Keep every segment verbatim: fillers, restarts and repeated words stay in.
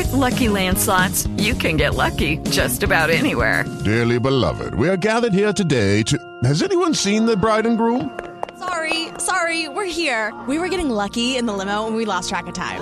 With Lucky Land Slots, you can get lucky just about anywhere. Dearly beloved, we are gathered here today to... Has anyone seen the bride and groom? Sorry, sorry, we're here. We were getting lucky in the limo and we lost track of time.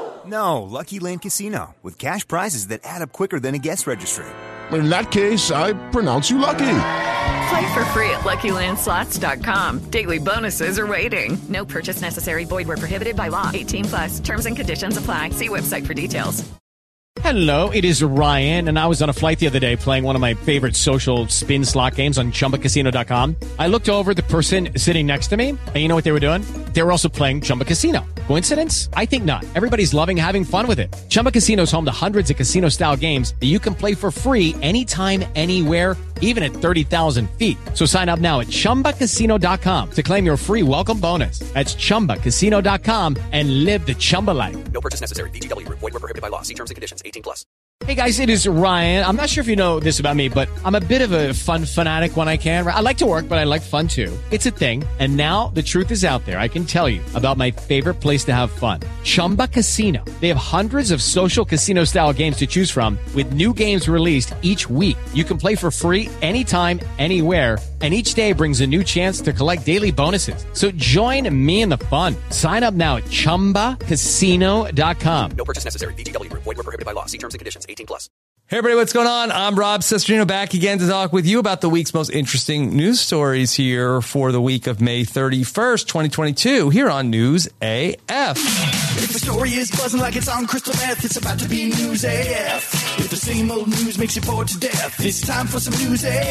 No, Lucky Land Casino, with cash prizes that add up quicker than a guest registry. In that case, I pronounce you lucky. Play for free at Lucky Land Slots dot com. Daily bonuses are waiting. No purchase necessary. Void where prohibited by law. eighteen plus. Terms and conditions apply. See website for details. Hello, it is Ryan, and I was on a flight the other day playing one of my favorite social spin slot games on Chumba Casino dot com. I looked over at the person sitting next to me, and you know what they were doing? They were also playing Chumba Casino. Coincidence? I think not. Everybody's loving having fun with it. Chumba Casino is home to hundreds of casino-style games that you can play for free anytime, anywhere, even at thirty thousand feet. So sign up now at Chumba Casino dot com to claim your free welcome bonus. That's Chumba Casino dot com and live the Chumba life. No purchase necessary. V G W. Void where prohibited by law. See terms and conditions. eighteen plus. Hey guys, it is Ryan. I'm not sure if you know this about me, but I'm a bit of a fun fanatic when I can. I like to work, but I like fun too. It's a thing. And now the truth is out there. I can tell you about my favorite place to have fun. Chumba Casino. They have hundreds of social casino style games to choose from with new games released each week. You can play for free anytime, anywhere. And each day brings a new chance to collect daily bonuses. So join me in the fun. Sign up now at Chumba Casino dot com. No purchase necessary. V G W. Void where prohibited by law. See terms and conditions. eighteen plus. Hey everybody, what's going on? I'm Rob Cesternino, back again to talk with you about the week's most interesting news stories here for the week of May thirty-first, twenty twenty-two, here on News A F. If the story is buzzing like it's on crystal meth, it's about to be News A F. If the same old news makes you bored to death, it's time for some News A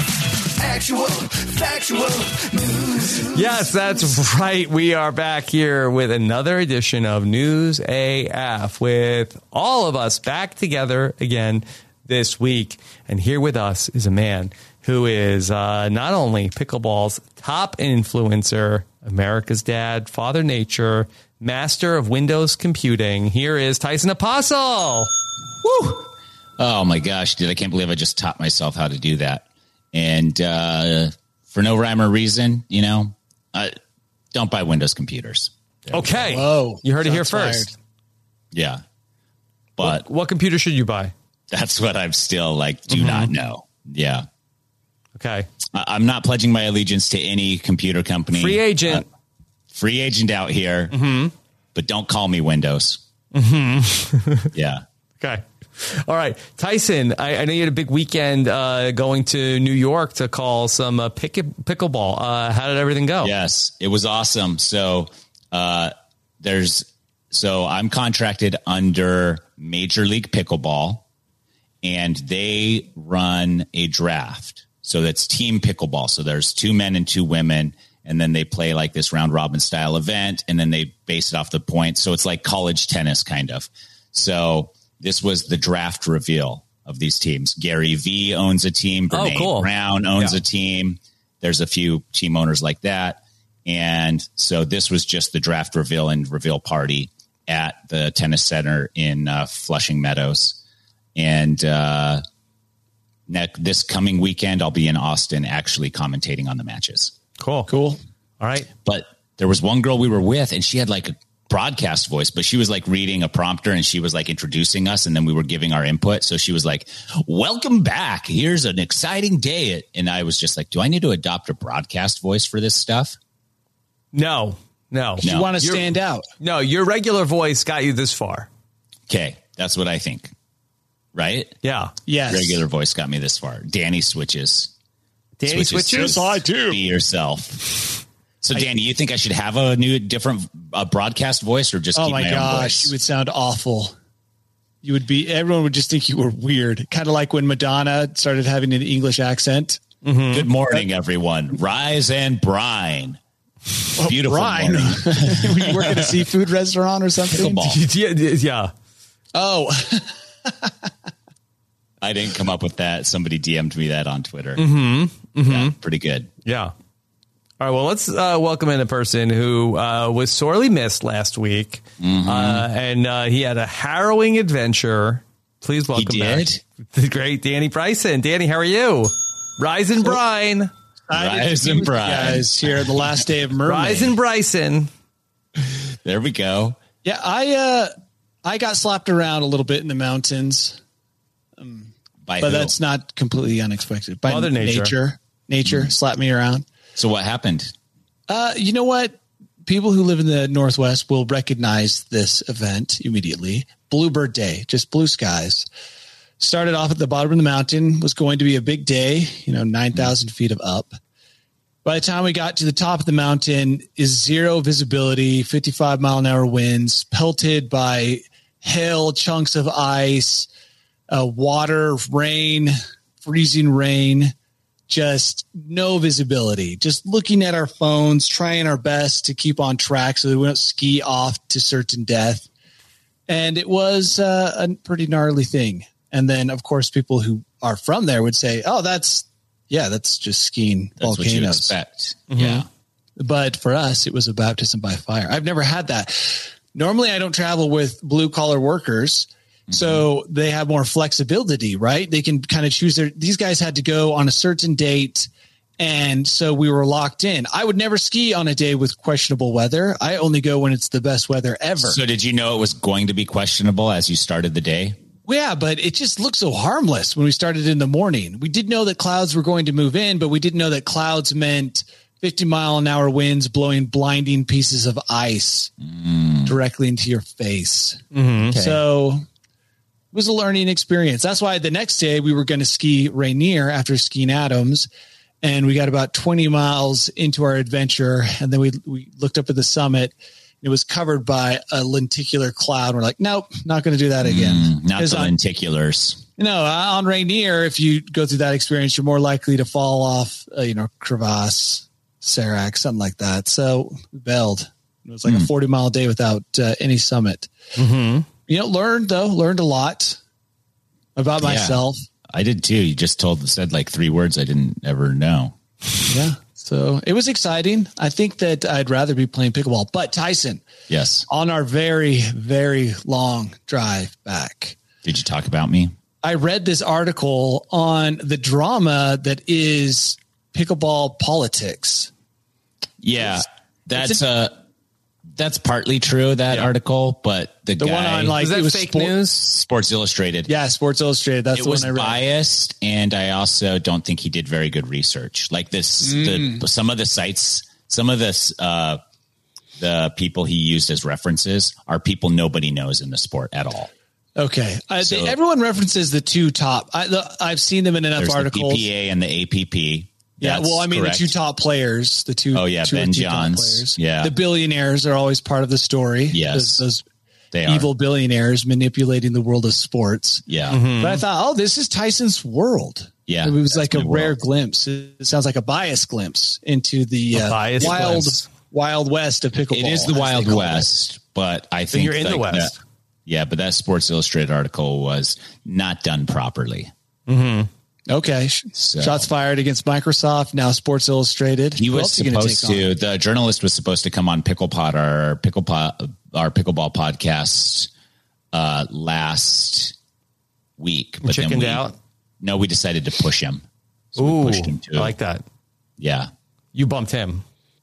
F. Actual, factual news. Yes, that's right. We are back here with another edition of News A F with all of us back together again this week. And here with us is a man who is uh, not only pickleball's top influencer, America's dad, Father Nature, master of Windows computing. Here is Tyson Apostle. Woo! Oh my gosh, dude, I can't believe I just taught myself how to do that. And uh, for no rhyme or reason, you know, uh, don't buy Windows computers. Okay. Whoa. You heard it here Shots first. fired. Yeah. But what, what computer should you buy? That's what I'm still like, do Mm-hmm. not know. Yeah. Okay. I, I'm not pledging my allegiance to any computer company. Free agent. Uh, free agent out here. Mm-hmm. But don't call me Windows. Mm-hmm. Yeah. Okay. All right. Tyson, I, I know you had a big weekend uh, going to New York to call some uh, pick, pickleball. Uh, how did everything go? Yes, it was awesome. So uh, there's so I'm contracted under Major League Pickleball, and they run a draft. So that's team pickleball. So there's two men and two women, and then they play like this round robin style event, and then they base it off the points. So it's like college tennis kind of. So this was the draft reveal of these teams. Gary Vee owns a team. Brene Oh, cool. Brown owns Yeah. a team. There's a few team owners like that. And so this was just the draft reveal and reveal party at the tennis center in uh, Flushing Meadows. And uh, next, this coming weekend, I'll be in Austin actually commentating on the matches. Cool. Cool. All right. But there was one girl we were with, and she had like a broadcast voice, but she was like reading a prompter, and she was like introducing us, and then we were giving our input. So she was like, welcome back. Here's an exciting day. And I was just like, do I need to adopt a broadcast voice for this stuff? No, no. You No. want to You're- stand out. No, your regular voice got you this far. Okay. That's what I think. Right? Yeah. Yes. Regular voice got me this far. Danny switches. Danny switches? Yes, I do. Be yourself. So, Danny, you think I should have a new, different uh, broadcast voice, or just Oh keep my my, own gosh, voice? you would sound awful. You would be, everyone would just think you were weird. Kind of like when Madonna started having an English accent. Mm-hmm. Good morning, everyone. Rise and brine. Oh, Beautiful brine. morning. You work at a seafood restaurant or something? Pickleball. yeah. yeah. Oh, I didn't come up with that. Somebody D M'd me that on Twitter. Mm-hmm. Mm-hmm. Yeah, pretty good. Yeah. All right. Well, let's uh, welcome in a person who uh, was sorely missed last week, Mm-hmm. uh, and uh, he had a harrowing adventure. Please welcome He back did? the great Danny Bryson. Danny, how are you? Rise and brine. Rise and brine. Guys, here the last day of Mermaid. Rise and Bryson. There we go. Yeah, I uh, I got slapped around a little bit in the mountains. Um, By but who? that's not completely unexpected. By Mother Nature. Nature, nature Mm-hmm. slapped me around. So what happened? Uh, you know what? People who live in the Northwest will recognize this event immediately. Bluebird Day, just blue skies. Started off at the bottom of the mountain, was going to be a big day, you know, nine thousand feet of up. By the time we got to the top of the mountain, is zero visibility, fifty-five mile an hour winds, pelted by hail, chunks of ice, uh, water, rain, freezing rain, just no visibility, just looking at our phones, trying our best to keep on track so that we don't ski off to certain death. And it was uh, a pretty gnarly thing. And then, of course, people who are from there would say, oh, that's, yeah, that's just skiing That's volcanoes. what you expect. Mm-hmm. Yeah. But for us, it was a baptism by fire. I've never had that. Normally, I don't travel with blue collar workers. Mm-hmm. So they have more flexibility, right? They can kind of choose their, these guys had to go on a certain date. And so we were locked in. I would never ski on a day with questionable weather. I only go when it's the best weather ever. So did you know it was going to be questionable as you started the day? Yeah, but it just looked so harmless when we started in the morning. We did know that clouds were going to move in, but we didn't know that clouds meant fifty mile an hour winds blowing blinding pieces of ice mm. directly into your face. Mm-hmm. Okay. So it was a learning experience. That's why the next day we were going to ski Rainier after skiing Adams. And we got about twenty miles into our adventure. And then we, we looked up at the summit. It was covered by a lenticular cloud. We're like, nope, not going to do that again. Mm, not the on, lenticulars. You know, on Rainier, if you go through that experience, you're more likely to fall off, uh, you know, crevasse, Serac, something like that. So we bailed. It was like mm. a forty mile day without uh, any summit. Mm-hmm. You know, learned though, learned a lot about Yeah, myself. I did too. You just told, said like three words I didn't ever know. Yeah. So it was exciting. I think that I'd rather be playing pickleball, but Tyson, yes, on our very, very long drive back, did you talk about me? I read this article on the drama that is pickleball politics. Yeah, It's- that's it's a- uh that's partly true, that Yeah. article, but the, The guy, one on like Was that it was fake sport- news? Sports Illustrated. Yeah, Sports Illustrated. That's It the was one I read. biased, and I also don't think he did very good research. Like this, Mm. the, some of the sites, some of this, uh, the people he used as references are people nobody knows in the sport at all. Okay, uh, So- they, everyone references the two top. I, the, I've seen them in enough There's articles. the P P A and the A P P. Yeah, That's well, I mean correct. the two top players, the two. Oh, yeah, two or Ben three top Johns. players. Yeah. the billionaires are always part of the story. Yes. those, those They are. evil billionaires manipulating the world of sports. Yeah. Mm-hmm. But I thought, oh, this is Tyson's world. Yeah, it was that's like a my rare world. glimpse. It sounds like a biased glimpse into the A uh, biased wild, glimpse. wild west of pickleball. It is the as they Wild call it. West, but I think you're in the like West. that- yeah, but that Sports Illustrated article was not done properly. Okay, So- shots fired against Microsoft. Now Sports Illustrated. He Who was else are you gonna supposed take on? to. The journalist was supposed to come on PicklePod, our PicklePod, our pickleball podcast uh, last week, but then chickened we, out? No, we decided to push him. So Ooh, we pushed him to. I like that. Yeah, You bumped him.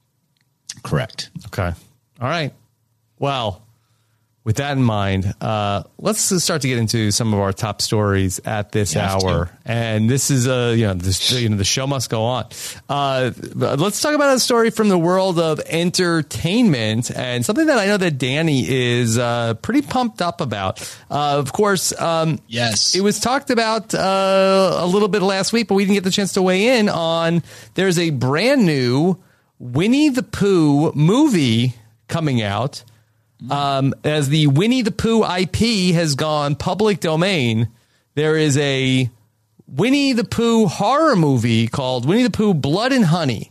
correct. Okay. All right. Well, with that in mind, uh, let's start to get into some of our top stories at this You have hour. to. And this is uh, you know, this, you know, the show must go on. Uh, let's talk about a story from the world of entertainment and something that I know that Danny is uh, pretty pumped up about. Uh, of course, um, Yes. it was talked about uh, a little bit last week, but we didn't get the chance to weigh in on. There's a brand new Winnie the Pooh movie coming out. Um, as the Winnie the Pooh I P has gone public domain, there is a Winnie the Pooh horror movie called Winnie the Pooh Blood and Honey.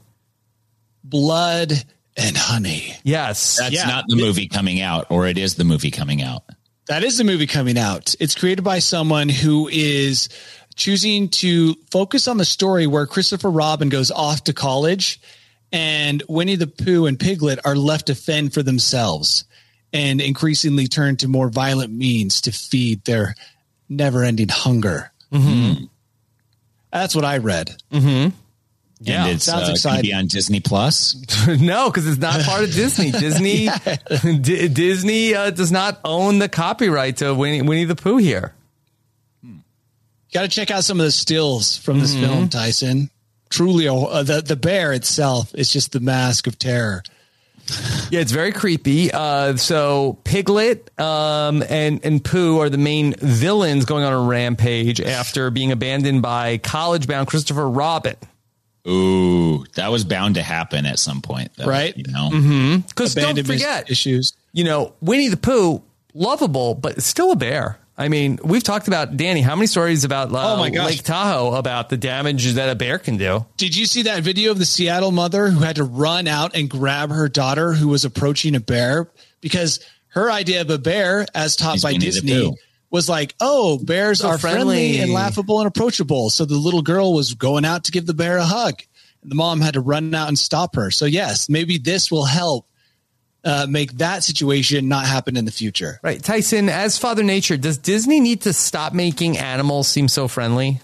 Blood and Honey. Yes. That's Yeah. not the movie coming out, or it is the movie coming out. That is the movie coming out. It's created by someone who is choosing to focus on the story where Christopher Robin goes off to college and Winnie the Pooh and Piglet are left to fend for themselves and increasingly turn to more violent means to feed their never ending hunger. Mm-hmm. That's what I read. Mm-hmm. Yeah, and it's sounds uh, gonna exciting. be on Disney Plus. No, because it's not part of Disney. Disney D- Disney uh, does not own the copyright to Winnie, Winnie the Pooh here. Got to check out some of the stills from this Mm-hmm. film, Tyson. Truly, uh, the the bear itself is just the mask of terror. Yeah, it's very creepy. Uh, so Piglet um, and and Pooh are the main villains going on a rampage after being abandoned by college-bound Christopher Robin. Ooh, that was bound to happen at some point, though, Right? You know, Because don't Abandonment forget, issues. you know, Winnie the Pooh, lovable, but still a bear. I mean, we've talked about, Danny, how many stories about uh, Oh my gosh. Lake Tahoe about the damage that a bear can do? Did you see that video of the Seattle mother who had to run out and grab her daughter who was approaching a bear? Because her idea of a bear, as taught He's by Winnie the Disney, Pooh. was like, oh, bears So are friendly. friendly. and laughable and approachable. So the little girl was going out to give the bear a hug. And the mom had to run out and stop her. So yes, maybe this will help uh, make that situation not happen in the future. Right. Tyson, as Father Nature, does Disney need to stop making animals seem so friendly?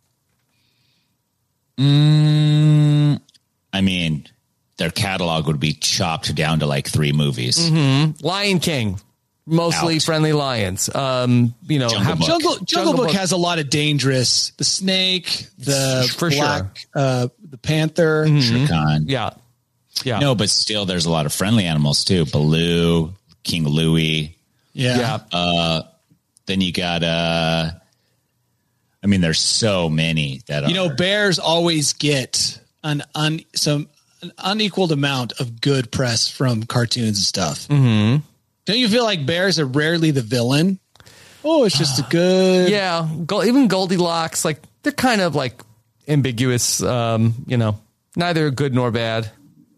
Mm, I mean, their catalog would be chopped down to like three movies. Mm-hmm. Lion King, mostly Out. friendly lions. Um, you know, Jungle have- Book. Jungle, Jungle, Book, has a lot of dangerous, the snake, the For sure. black, uh, the panther. Shere Khan. Yeah. Yeah. No, but still, there's a lot of friendly animals too. Baloo, King Louie. Yeah. Yeah. Uh, then you got. Uh, I mean, there's so many that You know, are. bears always get an un, some an unequaled amount of good press from cartoons and stuff. Mm-hmm. Don't you feel like bears are rarely the villain? Oh, it's just a good. Yeah. Go- even Goldilocks, like, they're kind of like ambiguous, um, you know, neither good nor bad.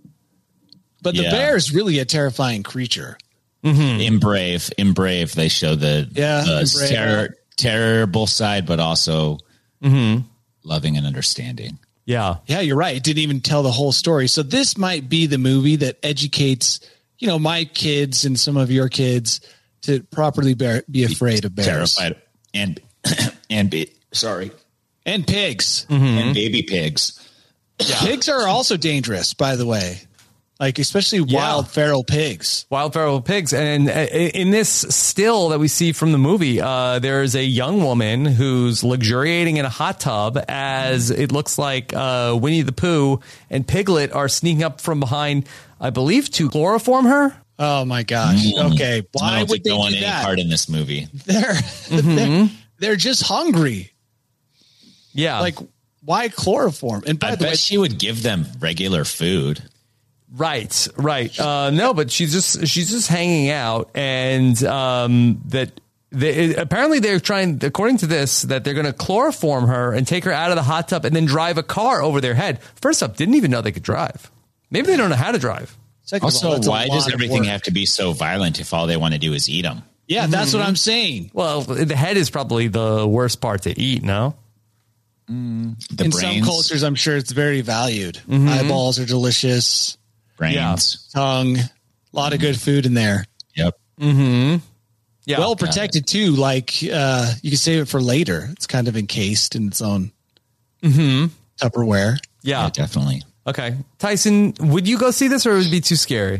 But the Yeah. bear is really a terrifying creature. In Brave, in Brave, they show the, Yeah, the in Brave. terror, terrible side, but also Mm-hmm. loving and understanding. Yeah. Yeah, you're right. It didn't even tell the whole story. So this might be the movie that educates, you know, my kids and some of your kids to properly bear, be afraid of bears. Terrified and and be, sorry, And pigs. and baby pigs. Pigs are also dangerous, by the way. Like, especially wild feral pigs. Wild feral pigs. And uh, in this still that we see from the movie, uh, there's a young woman who's luxuriating in a hot tub as it looks like uh, Winnie the Pooh and Piglet are sneaking up from behind, I believe, to chloroform her. Oh my gosh. Mm. Okay. I Why don't would think they no one do any that? part in this movie. They're, they're they're just hungry. Yeah. Like, why chloroform? And by I the way, bet she would give them regular food. Right, right. Uh, no, but she's just she's just hanging out, and um, that they, apparently they're trying, according to this, that they're going to chloroform her and take her out of the hot tub and then drive a car over their head. First up, didn't even know they could drive. Maybe they don't know how to drive. second of all, Also, that's a why lot does of everything work. have to be so violent if all they want to do is eat them? Yeah, that's what I'm saying. Well, the head is probably the worst part to eat. No. The In brains, some cultures, I'm sure it's very valued. Mm-hmm. Eyeballs are delicious. brains. Tongue, a lot of good food in there. Yep. Mm-hmm. Yeah. Well protected too. Like uh, you can save it for later. It's kind of encased in its own Mm-hmm. Tupperware. Yeah. Yeah, definitely. Okay. Tyson, would you go see this, or would it be too scary?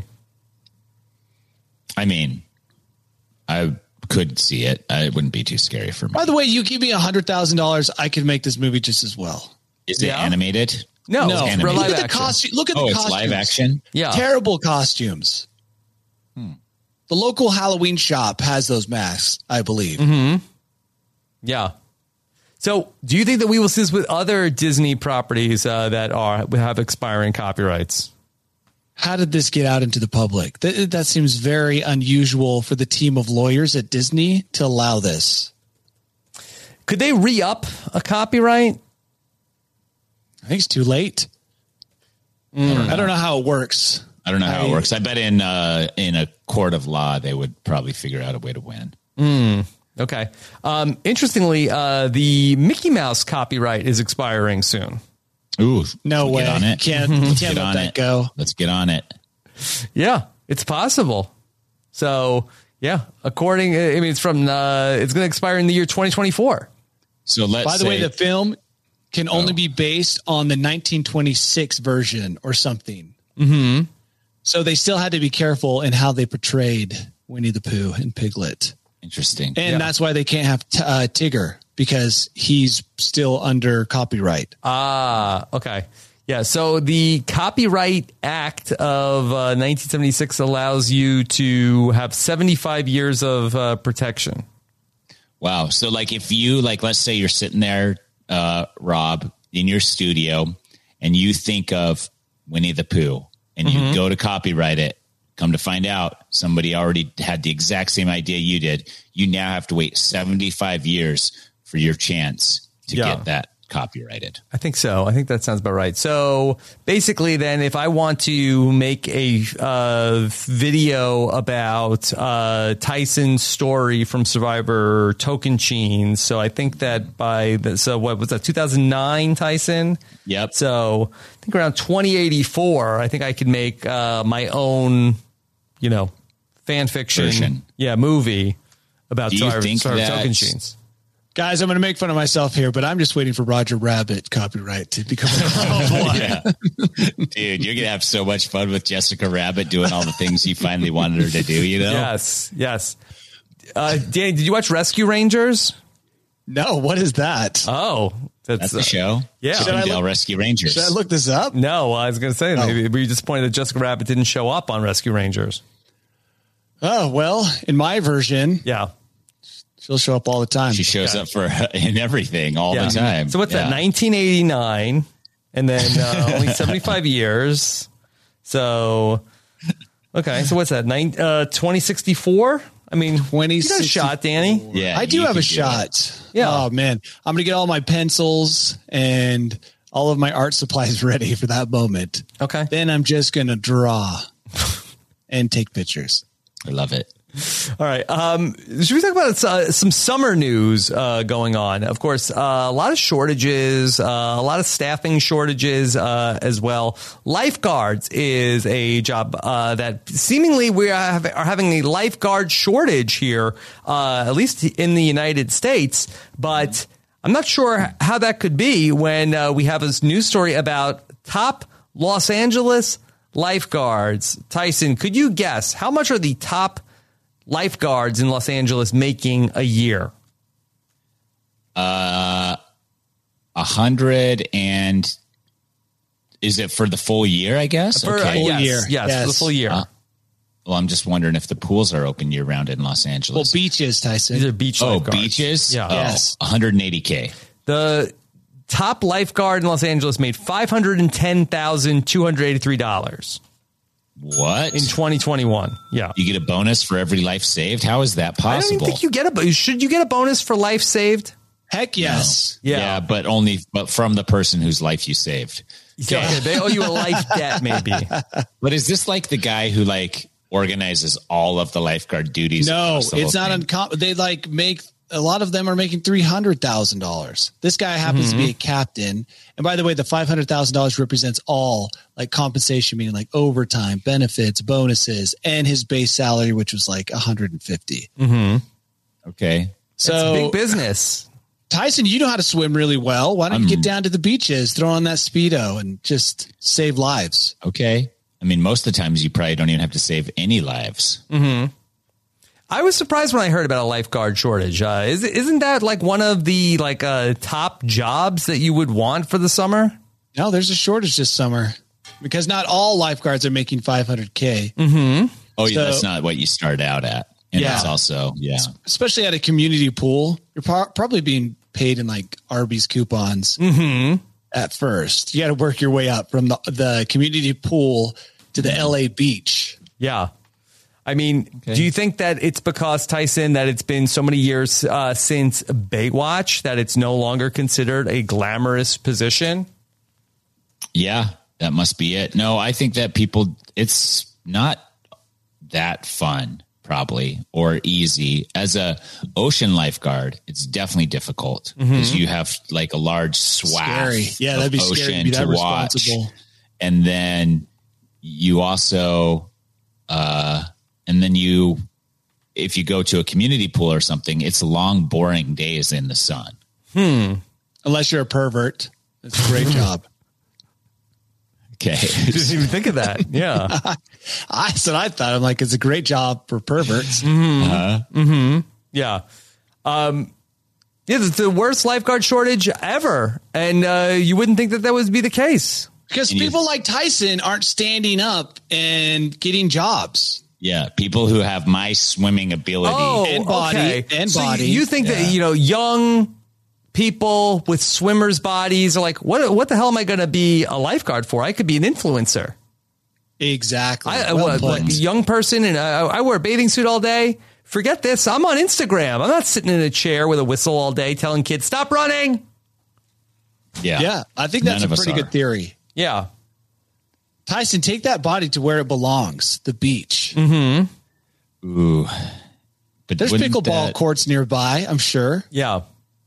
I mean, I could see it. I wouldn't be too scary for me. By the way, you give me a hundred thousand dollars, I could make this movie just as well. Is it Yeah. animated? No. No, for animated. live look at the action. costume. Look at Oh, the it's costumes. live action? Yeah. Terrible costumes. The local Halloween shop has those masks, I believe. Mm-hmm. Yeah. So, do you think that we will see this with other Disney properties uh, that are have expiring copyrights? How did this get out into the public? That, that seems very unusual for the team of lawyers at Disney to allow this. Could they re-up a copyright? I think it's too late. I, don't, I don't know how it works. I don't know how I- it works. I bet in uh, in a court of law, they would probably figure out a way to win. Mm, okay. Um, interestingly, uh, the Mickey Mouse copyright is expiring soon. Ooh, No should we way. Get on it. Can't, Let's can't get let on that it. go. Let's get on it. Yeah, it's possible. So, yeah, according, I mean, it's from, uh, it's going to expire in the year twenty twenty-four. So let's By the say, way, the film can only oh. be based on the nineteen twenty-six version or something. Mm-hmm. So they still had to be careful in how they portrayed Winnie the Pooh and Piglet. Interesting. And yeah. that's why they can't have t- uh, Tigger, because he's still under copyright. Ah, okay. Yeah, so the Copyright Act of uh, nineteen seventy-six allows you to have seventy-five years of uh, protection. Wow. So like if you, like, let's say you're sitting there, uh, Rob, in your studio, and you think of Winnie the Pooh, and you mm-hmm. go to copyright it, come to find out somebody already had the exact same idea you did. You now have to wait seventy-five years for your chance to yeah. get that copyrighted. I think so. I think that sounds about right. So basically then if I want to make a uh, video about uh, Tyson's story from Survivor Tocantins, so I think that by, the, so what was that, two thousand nine Tyson? Yep. So I think around twenty eighty-four, I think I could make uh, my own, you know, fan fiction, version. yeah, movie about Do you Survivor, think Survivor that- Tocantins. Guys, I'm going to make fun of myself here, but I'm just waiting for Roger Rabbit copyright to become. Oh, yeah. Dude, you're going to have so much fun with Jessica Rabbit doing all the things you finally wanted her to do, you know? Yes, yes. Uh, Danny, did you watch Rescue Rangers? No, what is that? Oh, that's, That's the uh, show. Yeah. Chippendale look- Rescue Rangers. Should I look this up? No, I was going to say, Oh. maybe were you disappointed that Jessica Rabbit didn't show up on Rescue Rangers? Oh, well, in my version, Yeah. she'll show up all the time. She shows up for in everything all yeah. the time. So what's Yeah. that, nineteen eighty-nine, and then uh, only seventy-five years. So, okay, so what's that, Nine, uh, twenty sixty-four? I mean, twenty you got a shot, Danny. Yeah, I do you have a can do shot. Yeah. Oh, man. I'm going to get all my pencils and all of my art supplies ready for that moment. Okay. Then I'm just going to draw and take pictures. I love it. All right. Um, should we talk about uh, some summer news uh, going on? Of course, uh, a lot of shortages, uh, a lot of staffing shortages uh, as well. Lifeguards is a job uh, that seemingly we are, have, are having a lifeguard shortage here, uh, at least in the United States. But I'm not sure how that could be when uh, we have this news story about top Los Angeles lifeguards. Tyson, could you guess how much are the top lifeguards in Los Angeles making a year? Uh, a hundred and is it for the full year? I guess. For, okay. uh, yes, year. yes, Yes. for the full year. Uh, well, I'm just wondering if the pools are open year round in Los Well, Angeles. beaches, Tyson. These are beach oh, lifeguards. beaches. Yeah. Oh, Yes. one hundred eighty K. The top lifeguard in Los Angeles made five hundred ten thousand two hundred eighty-three dollars What? in twenty twenty-one. Yeah. You get a bonus for every life saved? How is that I don't possible? even think you get a bonus. Should you get a bonus for life saved? Heck yes. yeah. Yeah. but only but from the person whose life you saved. Okay. Okay, they owe you a life debt, maybe. But is this like the guy who like organizes all of the lifeguard duties? No, across the it's whole not thing? uncommon. They like make a lot of them are making three hundred thousand dollars. This guy happens Mm-hmm. to be a captain. And by the way, the five hundred thousand dollars represents all like compensation, meaning like overtime, benefits, bonuses, and his base salary, which was like one hundred fifty. Mm-hmm. Okay. So It's big business. Tyson, you know how to swim really well. Why don't you I'm- get down to the beaches, throw on that Speedo and just save lives? Okay. I mean, most of the times you probably don't even have to save any lives. Mm-hmm. I was surprised when I heard about a lifeguard shortage. Uh, is, isn't that like one of the like uh, top jobs that you would want for the summer? No, there's a shortage this summer because not all lifeguards are making five hundred K. Mm-hmm. Oh, yeah, So- that's not what you start out at. And Yeah. that's also, yeah. Especially at a community pool, you're par- probably being paid in like Arby's coupons Mm-hmm. at first. You got to work your way up from the, the community pool to the L A beach. Yeah. I mean, do you think that it's because, Tyson, that it's been so many years uh, since Baywatch that it's no longer considered a glamorous position? Yeah, that must be it. No, I think that people, it's not that fun, probably, or easy. As a ocean lifeguard, it's definitely difficult because you have like a large swath Scary. Yeah, of that'd be scary to ocean be to, that watch. responsible. And then you also, uh, and then you, if you go to a community pool or something, it's long, boring days in the sun. Hmm. Unless you're a pervert. It's a great job. Okay. Didn't even think of that. Yeah. I said I thought. I'm like, it's a great job for perverts. Mm-hmm. Uh-huh. Mm-hmm. Yeah. Um, yeah, it's the worst lifeguard shortage ever. And uh, you wouldn't think that that would be the case. Because people like Tyson aren't standing up and getting jobs. Yeah, people who have my swimming ability oh, and body okay. and so body. You think yeah. that, you know, young people with swimmers' bodies are like, what What the hell am I going to be a lifeguard for? I could be an influencer. Exactly. I, well what, what, young person, and I, I wear a bathing suit all day. Forget this. I'm on Instagram. I'm not sitting in a chair with a whistle all day telling kids, stop running. Yeah. Yeah. I think that's None a pretty good theory. Yeah. Tyson, take that body to where it belongs, the beach. Mm-hmm. Ooh. But there's pickleball that, courts nearby, I'm sure. Yeah.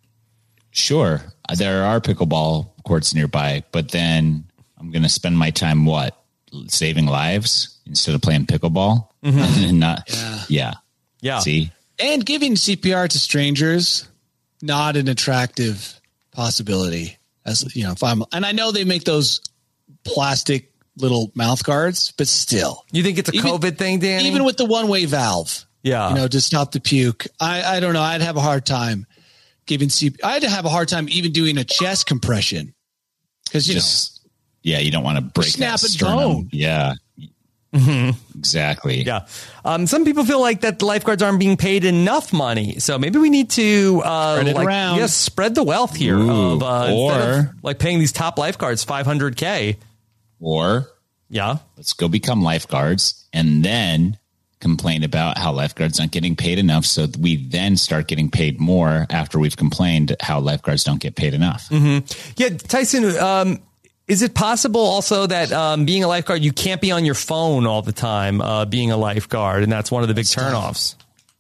Sure. There are pickleball courts nearby, but then I'm going to spend my time, what, saving lives instead of playing pickleball? Mm-hmm. and not, yeah. yeah. Yeah. See? And giving C P R to strangers, not an attractive possibility. As you know, if I'm, and I know they make those plastic little mouth guards, but still. You think it's a even, COVID thing, Danny? Even with the one-way valve. Yeah. You know, to stop the puke. I, I don't know. I'd have a hard time giving C P R. I'd have a hard time even doing a chest compression. Because, you Just, know. Yeah, you don't want to break that sternum. Bone. Yeah. Mm-hmm. Exactly. Yeah. Um, some people feel like that the lifeguards aren't being paid enough money. So maybe we need to uh, spread it like, around. Yes, spread the wealth here. Ooh, of, uh, or of, like paying these top lifeguards five hundred K. Or yeah, let's go become lifeguards and then complain about how lifeguards aren't getting paid enough. So we then start getting paid more after we've complained how lifeguards don't get paid enough. Mm-hmm. Yeah, Tyson, um, is it possible also that um, being a lifeguard, you can't be on your phone all the time uh, being a lifeguard, and that's one of the big turnoffs?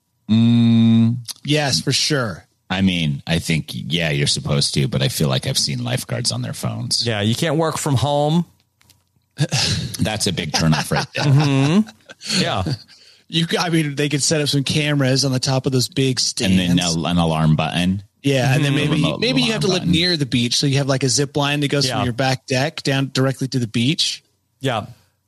Mm, yes, for sure. I mean, I think, yeah, you're supposed to, but I feel like I've seen lifeguards on their phones. Yeah, you can't work from home. That's a big turnoff right there. Mm-hmm. Yeah. You, I mean, they could set up some cameras on the top of those big stands. And then an alarm button. Yeah, and then Mm-hmm. maybe Remote maybe you have to live button. near the beach, so you have like a zip line that goes Yeah. from your back deck down directly to the beach. Yeah.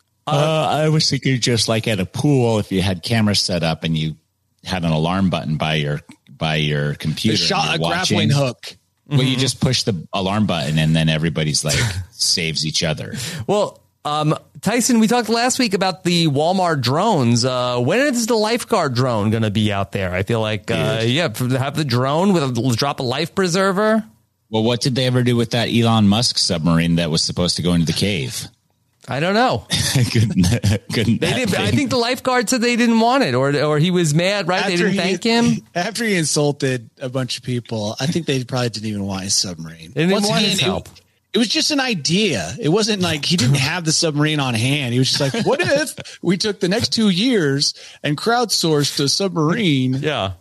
Uh, I was thinking just like at a pool, if you had cameras set up and you had an alarm button by your by your computer, A shot, and a you're grappling watching, hook. Well, you just push the alarm button and then everybody's like saves each other. Well, um, Tyson, we talked last week about the Walmart drones. Uh, when is the lifeguard drone going to be out there? I feel like, uh, yeah, have the drone with a drop a life preserver. Well, what did they ever do with that Elon Musk submarine that was supposed to go into the cave? I don't know. couldn't, couldn't They that did, I thing- think the lifeguard said they didn't want it, or or he was mad, right? they didn't he- thank him. After he insulted a bunch of people, I think they probably didn't even want his submarine. They didn't Once want again, his it- help. It was just an idea. It wasn't like he didn't have the submarine on hand. He was just like, what if we took the next two years and crowdsourced a submarine? Yeah.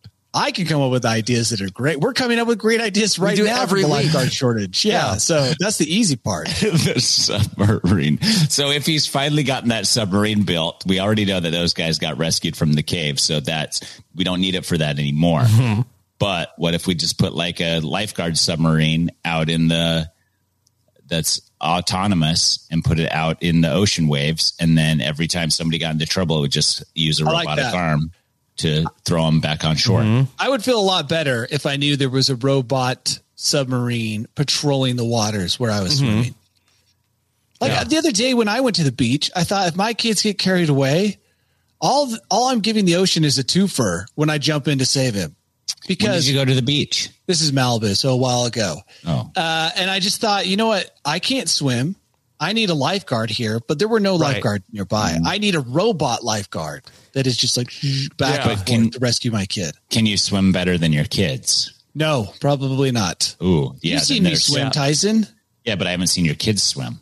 I can come up with ideas that are great. We're coming up with great ideas right do now every for the week. lifeguard shortage. Yeah, Yeah. So that's the easy part. the submarine. So if he's finally gotten that submarine built, we already know that those guys got rescued from the cave. So that's, we don't need it for that anymore. Mm-hmm. But what if we just put like a lifeguard submarine out in the, that's autonomous and put it out in the ocean waves. And then every time somebody got into trouble, it would just use a I like robotic that. arm to throw them back on shore. Mm-hmm. I would feel a lot better if I knew there was a robot submarine patrolling the waters where I was Mm-hmm. swimming. Like Yeah. the other day when I went to the beach, I thought if my kids get carried away, all all I'm giving the ocean is a twofer when I jump in to save him. When did Because you go to the beach? this is Malibu, so a while ago. Oh, Uh, and I just thought, you know what? I can't swim. I need a lifeguard here, but there were no Right. lifeguard nearby. I need a robot lifeguard that is just like back Yeah. and But can- forth to rescue my kid. can you swim better than your kids? No, probably not. Ooh, yeah. You've then seen me there's- swim, yeah. Tyson. Yeah, but I haven't seen your kids swim.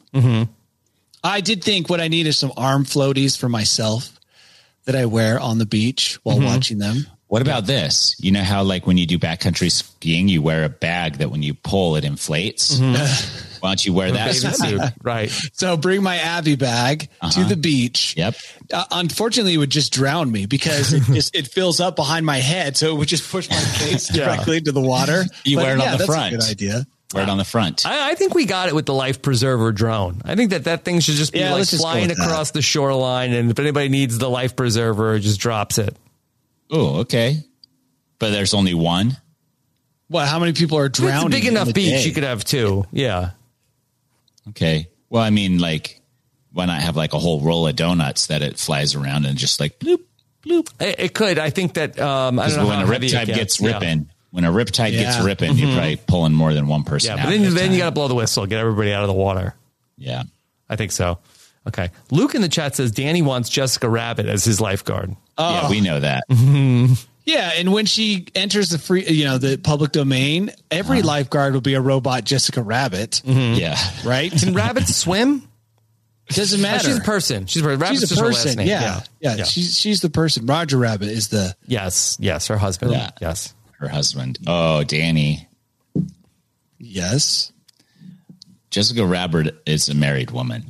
I did think what I need is some arm floaties for myself that I wear on the beach while watching them. What about this? You know how like when you do backcountry skiing, you wear a bag that when you pull, it inflates? Why don't you wear that? Bathing suit. Right. So bring my Abby bag to the beach. Yep. Uh, unfortunately, it would just drown me because it just it fills up behind my head, so it would just push my face Yeah. directly into the water. You But wear it on yeah, the that's front. A good idea. Wear it on the front. I, I think we got it with the life preserver drone. I think that that thing should just be Yeah, like let's just go flying with across that. the shoreline, and if anybody needs the life preserver, it just drops it. Oh, okay. But there's only one. What? How many people are It's drowning? a big in enough the beach. day? You could have two. Yeah. Okay. Well, I mean, like, why not have like a whole roll of donuts that it flies around and just like bloop, bloop? It, it could. I think that um, I Because don't know when how a heavy it riptide gets. gets Yeah. ripping, when a riptide gets Yeah. ripping, you're probably pulling more than one person Yeah, out. but then, at a then you got to time. blow the whistle, get everybody out of the water. Yeah. I think so. Okay. Luke in the chat says Danny wants Jessica Rabbit as his lifeguard. Yeah, we know that. Yeah, and when she enters the free, you know, the public domain, every Uh-huh. lifeguard will be a robot Jessica Rabbit, Yeah. right? Can rabbits swim? Doesn't Oh, matter. she's a person. She's a, rabbit's She's a just her last person. name. Yeah. Yeah. She's she's the person. Roger Rabbit is the Yes. Yes. Her husband. Yeah. Yes. Her husband. Oh, Danny. yes. Jessica Rabbit is a married woman.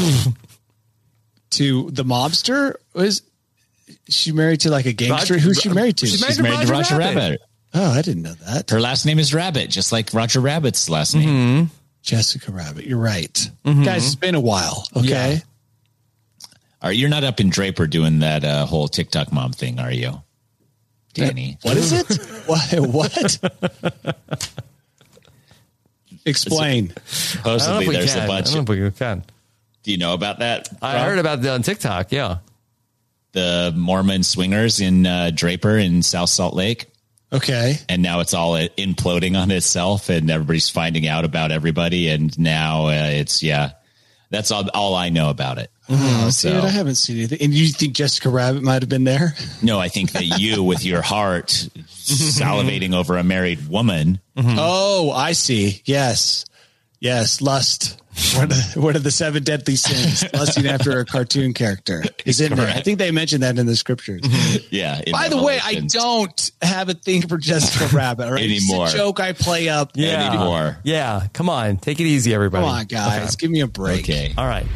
To the mobster was she married to like a gangster? Roger- Who's she married to? She's married She's to married to Roger Roger Rabbit. Rabbit. Oh, I didn't know that. Her last name is Rabbit, just like Roger Rabbit's last name. Jessica Rabbit. You're right, guys. It's been a while. Okay. Yeah. Are you're not up in Draper doing that uh, whole TikTok mom thing, are you, Danny? What is it? What? What? Explain. I don't know Supposedly, if we there's can. a bunch. I don't Of, know if we can. do you know about that? I Rob? heard about it on TikTok. Yeah. the Mormon swingers in uh, Draper in South Salt Lake. Okay. And now it's all imploding on itself, and everybody's finding out about everybody. And now uh, it's, yeah, that's all, all I know about it. Oh, so, dude, I haven't seen anything. And you think Jessica Rabbit might have been there? no, I think that you, with your heart, salivating over a married woman. Oh, I see. Yes. Yes. Lust. One of, one of the seven deadly sins. Lusting after a cartoon character is in there. I think they mentioned that in the scriptures. Yeah. in By the way, I Revelations. don't have a thing for Jessica Rabbit. All right? Anymore. It's a joke I play up. Yeah. Anymore. Yeah. Come on. Take it easy, everybody. Come on, guys. Okay. Give me a break. Okay. All right.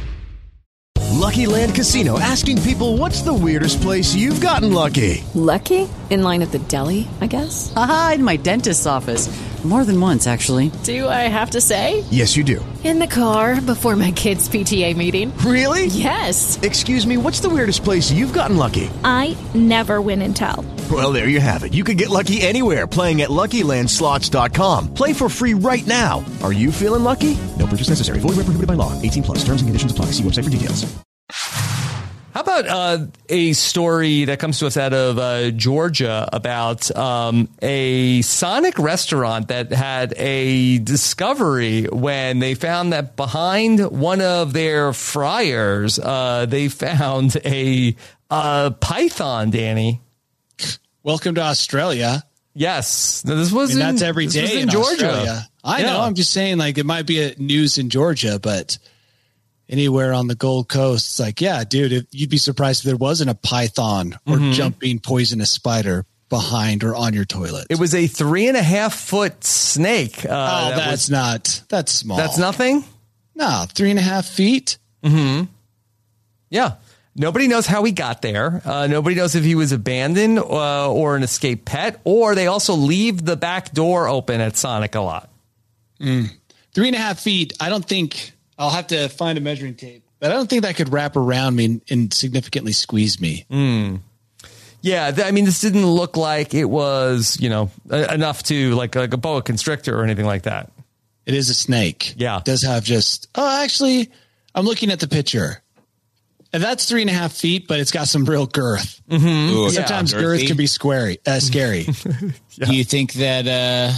Lucky Land Casino, asking people, what's the weirdest place you've gotten lucky? Lucky? In line at the deli, I guess? Aha, in my dentist's office. More than once, actually. Do I have to say? Yes, you do. In the car before my kids' P T A meeting. Really? Yes. Excuse me, what's the weirdest place you've gotten lucky? I never win and tell. Well, there you have it. You can get lucky anywhere, playing at Lucky Land Slots dot com. Play for free right now. Are you feeling lucky? No purchase necessary. Void where prohibited by law. eighteen plus. Terms and conditions apply. See website for details. How about uh, a story that comes to us out of uh, Georgia about um, a Sonic restaurant that had a discovery when they found that behind one of their fryers, uh, they found a uh, python, Danny. Welcome to Australia. Yes. Now, this was I mean, in, that's every this day was in, in Georgia. Australia. I Yeah. know. I'm just saying, like, it might be a news in Georgia, but anywhere on the Gold Coast, it's like, yeah, dude, if, you'd be surprised if there wasn't a python or Mhm. jumping poisonous spider behind or on your toilet. It was a three and a half foot snake. Uh, oh, that that's was- not, that's small. That's nothing? No, three and a half feet. Mm-hmm. Yeah. Nobody knows how he got there. Uh, nobody knows if he was abandoned uh, or an escaped pet, or they also leave the back door open at Sonic a lot. Mm. Three and a half feet. I don't think I'll have to find a measuring tape, but I don't think that could wrap around me and, and significantly squeeze me. Mm. Yeah, th- I mean, this didn't look like it was, you know, uh, enough to like like a boa constrictor or anything like that. It is a snake. Yeah, it does have just. Oh, actually, I'm looking at the picture, and that's three and a half feet, but it's got some real girth. Mm-hmm. Ooh, Sometimes yeah, girth girthy. can be squary, uh, scary. Do you think that, uh,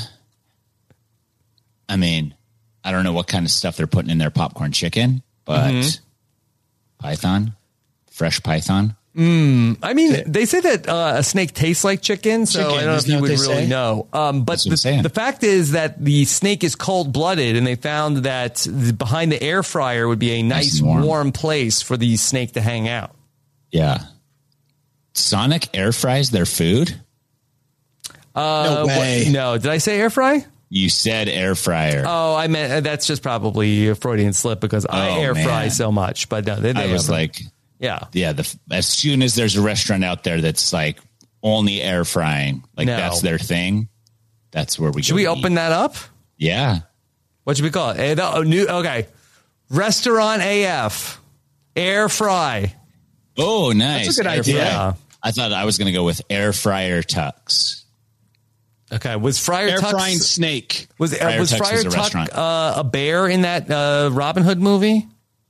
I mean, I don't know what kind of stuff they're putting in their popcorn chicken, but Mhm. python, fresh python. Mm, I mean, they say that uh, a snake tastes like chicken, so Chicken, I don't know if isn't you that would what they really say? know. Um, but That's what I'm the, saying. the fact is that the snake is cold blooded, and they found that the, behind the air fryer would be a nice, and warm. warm place for the snake to hang out. Yeah. Sonic air fries their food? Uh, No way. what- no, did I say air fry? You said air fryer. Oh, I meant uh, that's just probably a Freudian slip because I Oh, air fry man. so much. But no, they, they I was have- like, yeah. yeah, the, as soon as there's a restaurant out there that's like only air frying, like No. that's their thing, that's where we Should go we to open eat. that up? Yeah. What should we call it? Uh, oh, new, okay. Restaurant A F. Air fry. Oh, nice. That's a good air idea. Fryer. I thought I was going to go with air fryer tucks. Okay. Was Friar Air Tuck's, frying snake. Was, uh, Friar was Tuck's Friar is a Tuck restaurant. uh, a bear in that uh, Robin Hood movie?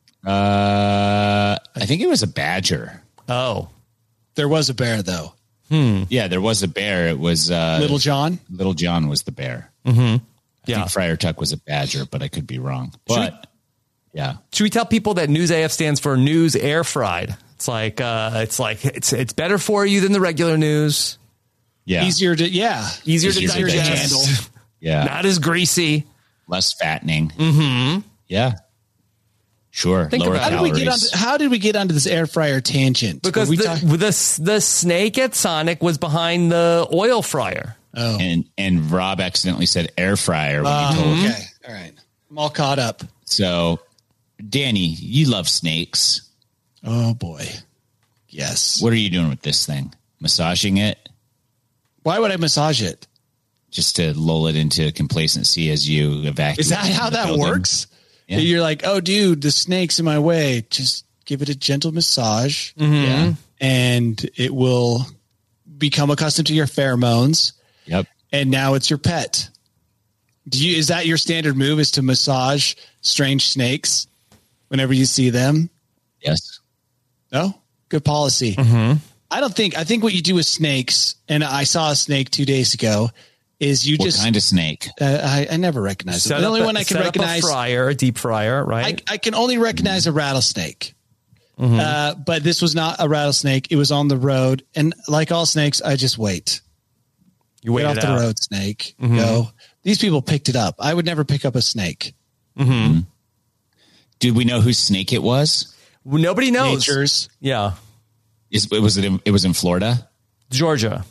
Uh, I think it was a badger. Oh. There was a bear, though. Hmm. Yeah, there was a bear. It was uh, Little John? Little John was the bear. Mm-hmm. I Yeah. think Friar Tuck was a badger, but I could be wrong. But yeah. Should we tell people that News A F stands for News Air Fried? It's like uh, it's like it's it's better for you than the regular news. Yeah. Easier to, yeah. Easier, Easier to to digest. digest. Yeah. Not as greasy. Less fattening. Mm-hmm. Yeah. Sure. Think Lower about it. How did, we calories. get onto, how did we get onto this air fryer tangent? Because Were we the, talk- the the snake at Sonic was behind the oil fryer. oh. and and Rob accidentally said air fryer when Uh, he told okay. All right. I'm all caught up. So, Danny, you love snakes. Oh, boy. Yes. What are you doing with this thing? Massaging it Why would I massage it? just to lull it into complacency as you evacuate? Is that from how the that building? works? Yeah. You're like, oh, dude, the snake's in my way. Just give it a gentle massage. Mm-hmm. Yeah. And it will become accustomed to your pheromones. Yep. And now it's your pet. Do you, is that your standard move, is to massage strange snakes whenever you see them? Yes. No? Good policy. Mm-hmm. I don't think, I think what you do with snakes, and I saw a snake two days ago, is you What just, kind of snake? uh, I, I never recognize it. Set The up only a- one I can set up recognize, a fryer, a deep fryer, right? I, I can only recognize a rattlesnake. Mm-hmm. Uh, but this was not a rattlesnake. It was on the road. And like all snakes, I just wait. you wait Get off it the out. road, snake. Mhm. Go. These people picked it up. I would never pick up a snake. Mm-hmm. Did we know whose snake it was? Well, nobody knows. Nature's. Yeah, Is it was it in, it was in Florida? Georgia.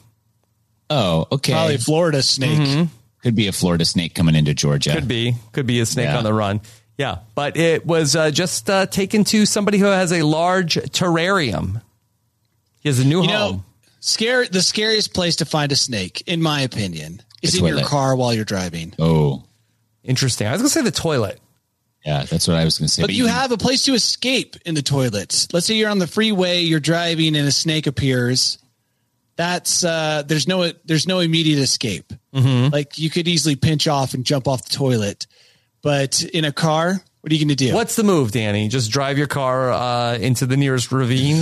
Oh, okay. Probably a Florida snake. Mhm. Could be a Florida snake coming into Georgia. Could be, could be a snake Yeah. on the run. Yeah, but it was uh, just uh, taken to somebody who has a large terrarium. He has a new You home. know, scare, the scariest place to find a snake, in my opinion, is The in your toilet. car while you're driving. Oh, Interesting. I was going to say the toilet. yeah, that's what I was going to say. But you have a place to escape in the toilets. Let's say you're on the freeway, you're driving, and a snake appears. That's uh, there's no there's no immediate escape. Mm-hmm. Like you could easily pinch off and jump off the toilet, but in a car, what are you going to do? What's the move, Danny? Just drive your car uh, into the nearest ravine.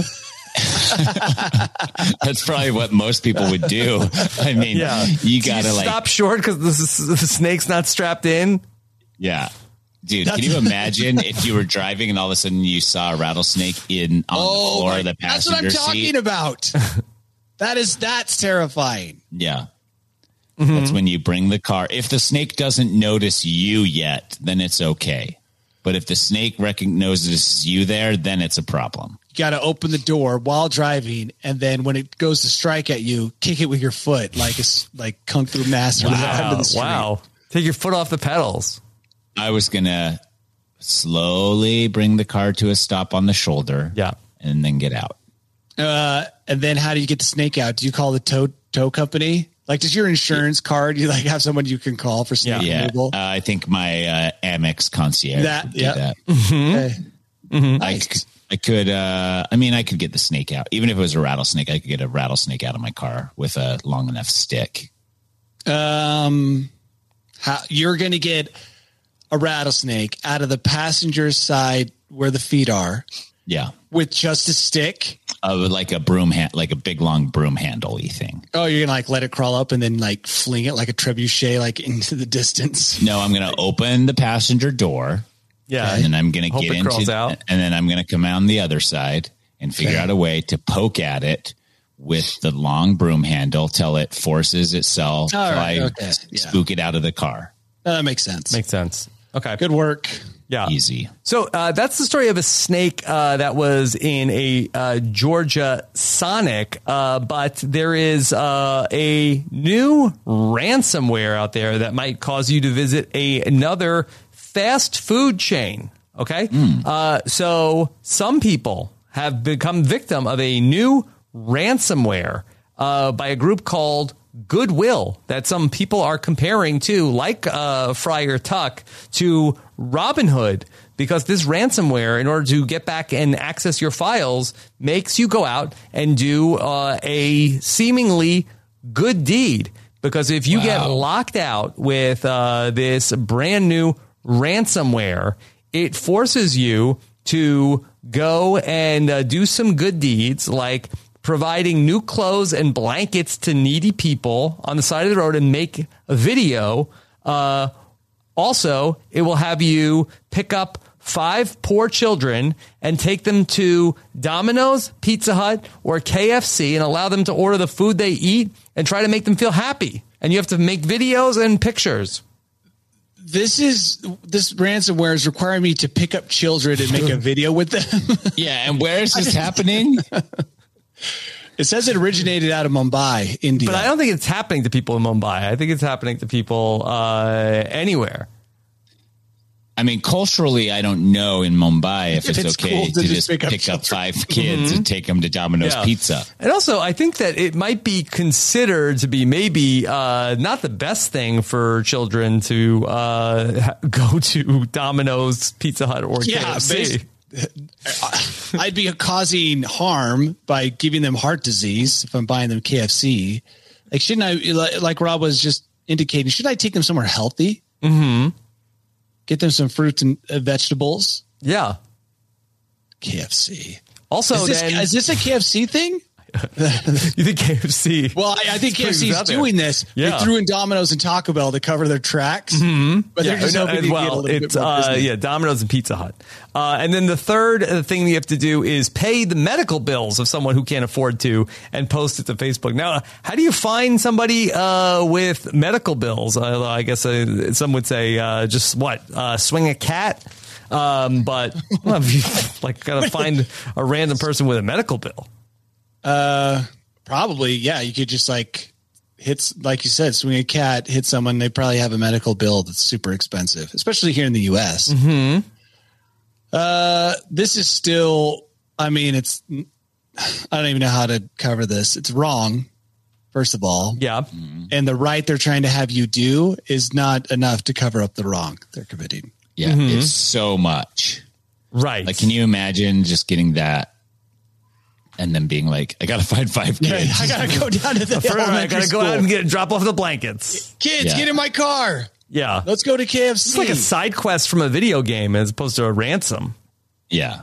That's probably what most people would do. I mean, Yeah, you Do gotta like, stop short because the, the snake's not strapped in. yeah. Dude, can you imagine if you were driving and all of a sudden you saw a rattlesnake in on Oh, the floor my- of the that's what passenger I'm talking seat? about. That is that's terrifying. Yeah. Mm-hmm. That's when you bring the car. If the snake doesn't notice you yet, then it's okay. But if the snake recognizes you there, then it's a problem. You got to open the door while driving, and then when it goes to strike at you, kick it with your foot like it's like Kung Fu Master. Wow! Into the street. Wow! Take your foot off the pedals. I was going to slowly bring the car to a stop on the shoulder. Yeah. And then get out. Uh, and then how do you get the snake out? Do you call the tow tow company? Like, does your insurance card, you like have someone you can call for snake Yeah. removal? Uh, I think my uh, Amex concierge That- would do yeah. that. Mm-hmm. Okay. I, Nice. c- I could, uh, I mean, I could get the snake out. Even if it was a rattlesnake, I could get a rattlesnake out of my car with a long enough stick. Um, how you're going to get a rattlesnake out of the passenger side where the feet are Yeah. with just a stick? Uh, like a broom hand, like a big long broom handle-y thing. Oh, you're going to like let it crawl up and then like fling it like a trebuchet, like into the distance. No, I'm going to open the passenger door. Yeah. And then I'm going to Hope get it crawls into out. and then I'm going to come out on the other side and figure Okay. out a way to poke at it with the long broom handle till it forces itself. All till right, I okay, yeah. spook it out of the car. Uh, that makes sense. Makes sense. Okay. Good work. Yeah. Easy. So uh, that's the story of a snake uh, that was in a uh, Georgia Sonic. Uh, but there is uh, a new ransomware out there that might cause you to visit a, another fast food chain. Okay. Uh, so some people have become victim of a new ransomware uh, by a group called goodwill that some people are comparing to, like uh, Friar Tuck, to Robinhood, because this ransomware, in order to get back and access your files, makes you go out and do uh, a seemingly good deed. Because if you wow. get locked out with uh, this brand new ransomware, it forces you to go and uh, do some good deeds, like providing new clothes and blankets to needy people on the side of the road and make a video. Uh, also, it will have you pick up five poor children and take them to Domino's, Pizza Hut, or K F C and allow them to order the food they eat and try to make them feel happy. And you have to make videos and pictures. This is this ransomware is requiring me to pick up children and make a video with them. Yeah, and where is this happening? It says it originated out of Mumbai, India. But I don't think it's happening to people in Mumbai. I think it's happening to people uh, anywhere. I mean, culturally, I don't know in Mumbai if, if it's, it's okay cool to, to just pick, pick up, up five kids mm-hmm. and take them to Domino's yeah. Pizza. And also, I think that it might be considered to be maybe uh, not the best thing for children to uh, go to Domino's, Pizza Hut, or yeah, K F C. I'd be causing harm by giving them heart disease if I'm buying them K F C. Like, shouldn't I, like Rob was just indicating, should I take them somewhere healthy? Mm-hmm. Get them some fruits and uh, vegetables. Yeah. K F C. Also, is this, then, is this a K F C thing? You think K F C? Well, I, I think K F C is doing this. Yeah. They threw in Domino's and Taco Bell to cover their tracks. Mm-hmm. But yeah, they're just no, hoping to well, get a little it's, bit more uh, business. yeah, Domino's and Pizza Hut. Uh, and then the third thing you have to do is pay the medical bills of someone who can't afford to and post it to Facebook. Now, how do you find somebody uh, with medical bills? Uh, I guess uh, some would say uh, just what? Uh, swing a cat? Um, but well, you like got to find a random person with a medical bill. Uh, probably, yeah. You could just like hit, like you said, swing a cat, hit someone. They probably have a medical bill that's super expensive, especially here in the U S. Mm-hmm. Uh, this is still, I mean, it's, I don't even know how to cover this. It's wrong, first of all. Yeah. And the right they're trying to have you do is not enough to cover up the wrong they're committing. Yeah, mm-hmm. It's so much. Right. Like, can you imagine just getting that and then being like, I got to find five kids. Yeah, I got to go down to the elementary I got to go out and get drop off the blankets. Kids, yeah. get in my car. Yeah. Let's go to K F C. It's like a side quest from a video game as opposed to a ransom. Yeah.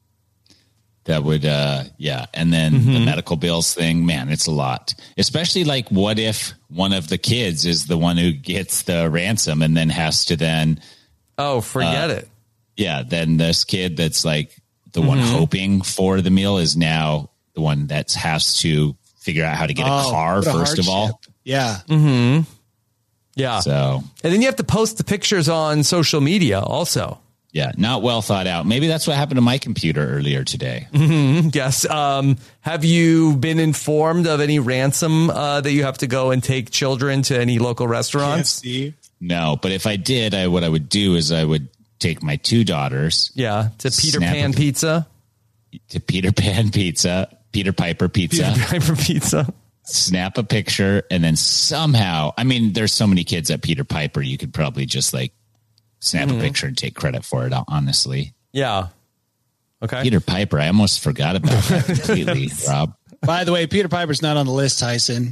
That would, uh, yeah. And then mm-hmm. the medical bills thing, man, it's a lot. Especially like, what if one of the kids is the one who gets the ransom and then has to then. Oh, forget uh, it. Yeah. Then this kid that's like the one mm-hmm. hoping for the meal is now the one that has to figure out how to get oh, a car, first a of all. Yeah. Mm-hmm. Yeah. So, and then you have to post the pictures on social media also. Yeah. Not well thought out. Maybe that's what happened to my computer earlier today. Mm-hmm. Yes. Um, have you been informed of any ransom uh, that you have to go and take children to any local restaurants? K F C. No, but if I did, I what I would do is I would take my two daughters. Yeah, to Peter Pan a, Pizza. To Peter Pan Pizza, Peter Piper Pizza. Peter Piper Pizza. Snap a picture, and then somehow, I mean, there's so many kids at Peter Piper, you could probably just like snap mm-hmm. a picture and take credit for it, honestly. Yeah. Okay. Peter Piper, I almost forgot about that completely, Rob. By the way, Peter Piper's not on the list, Tyson.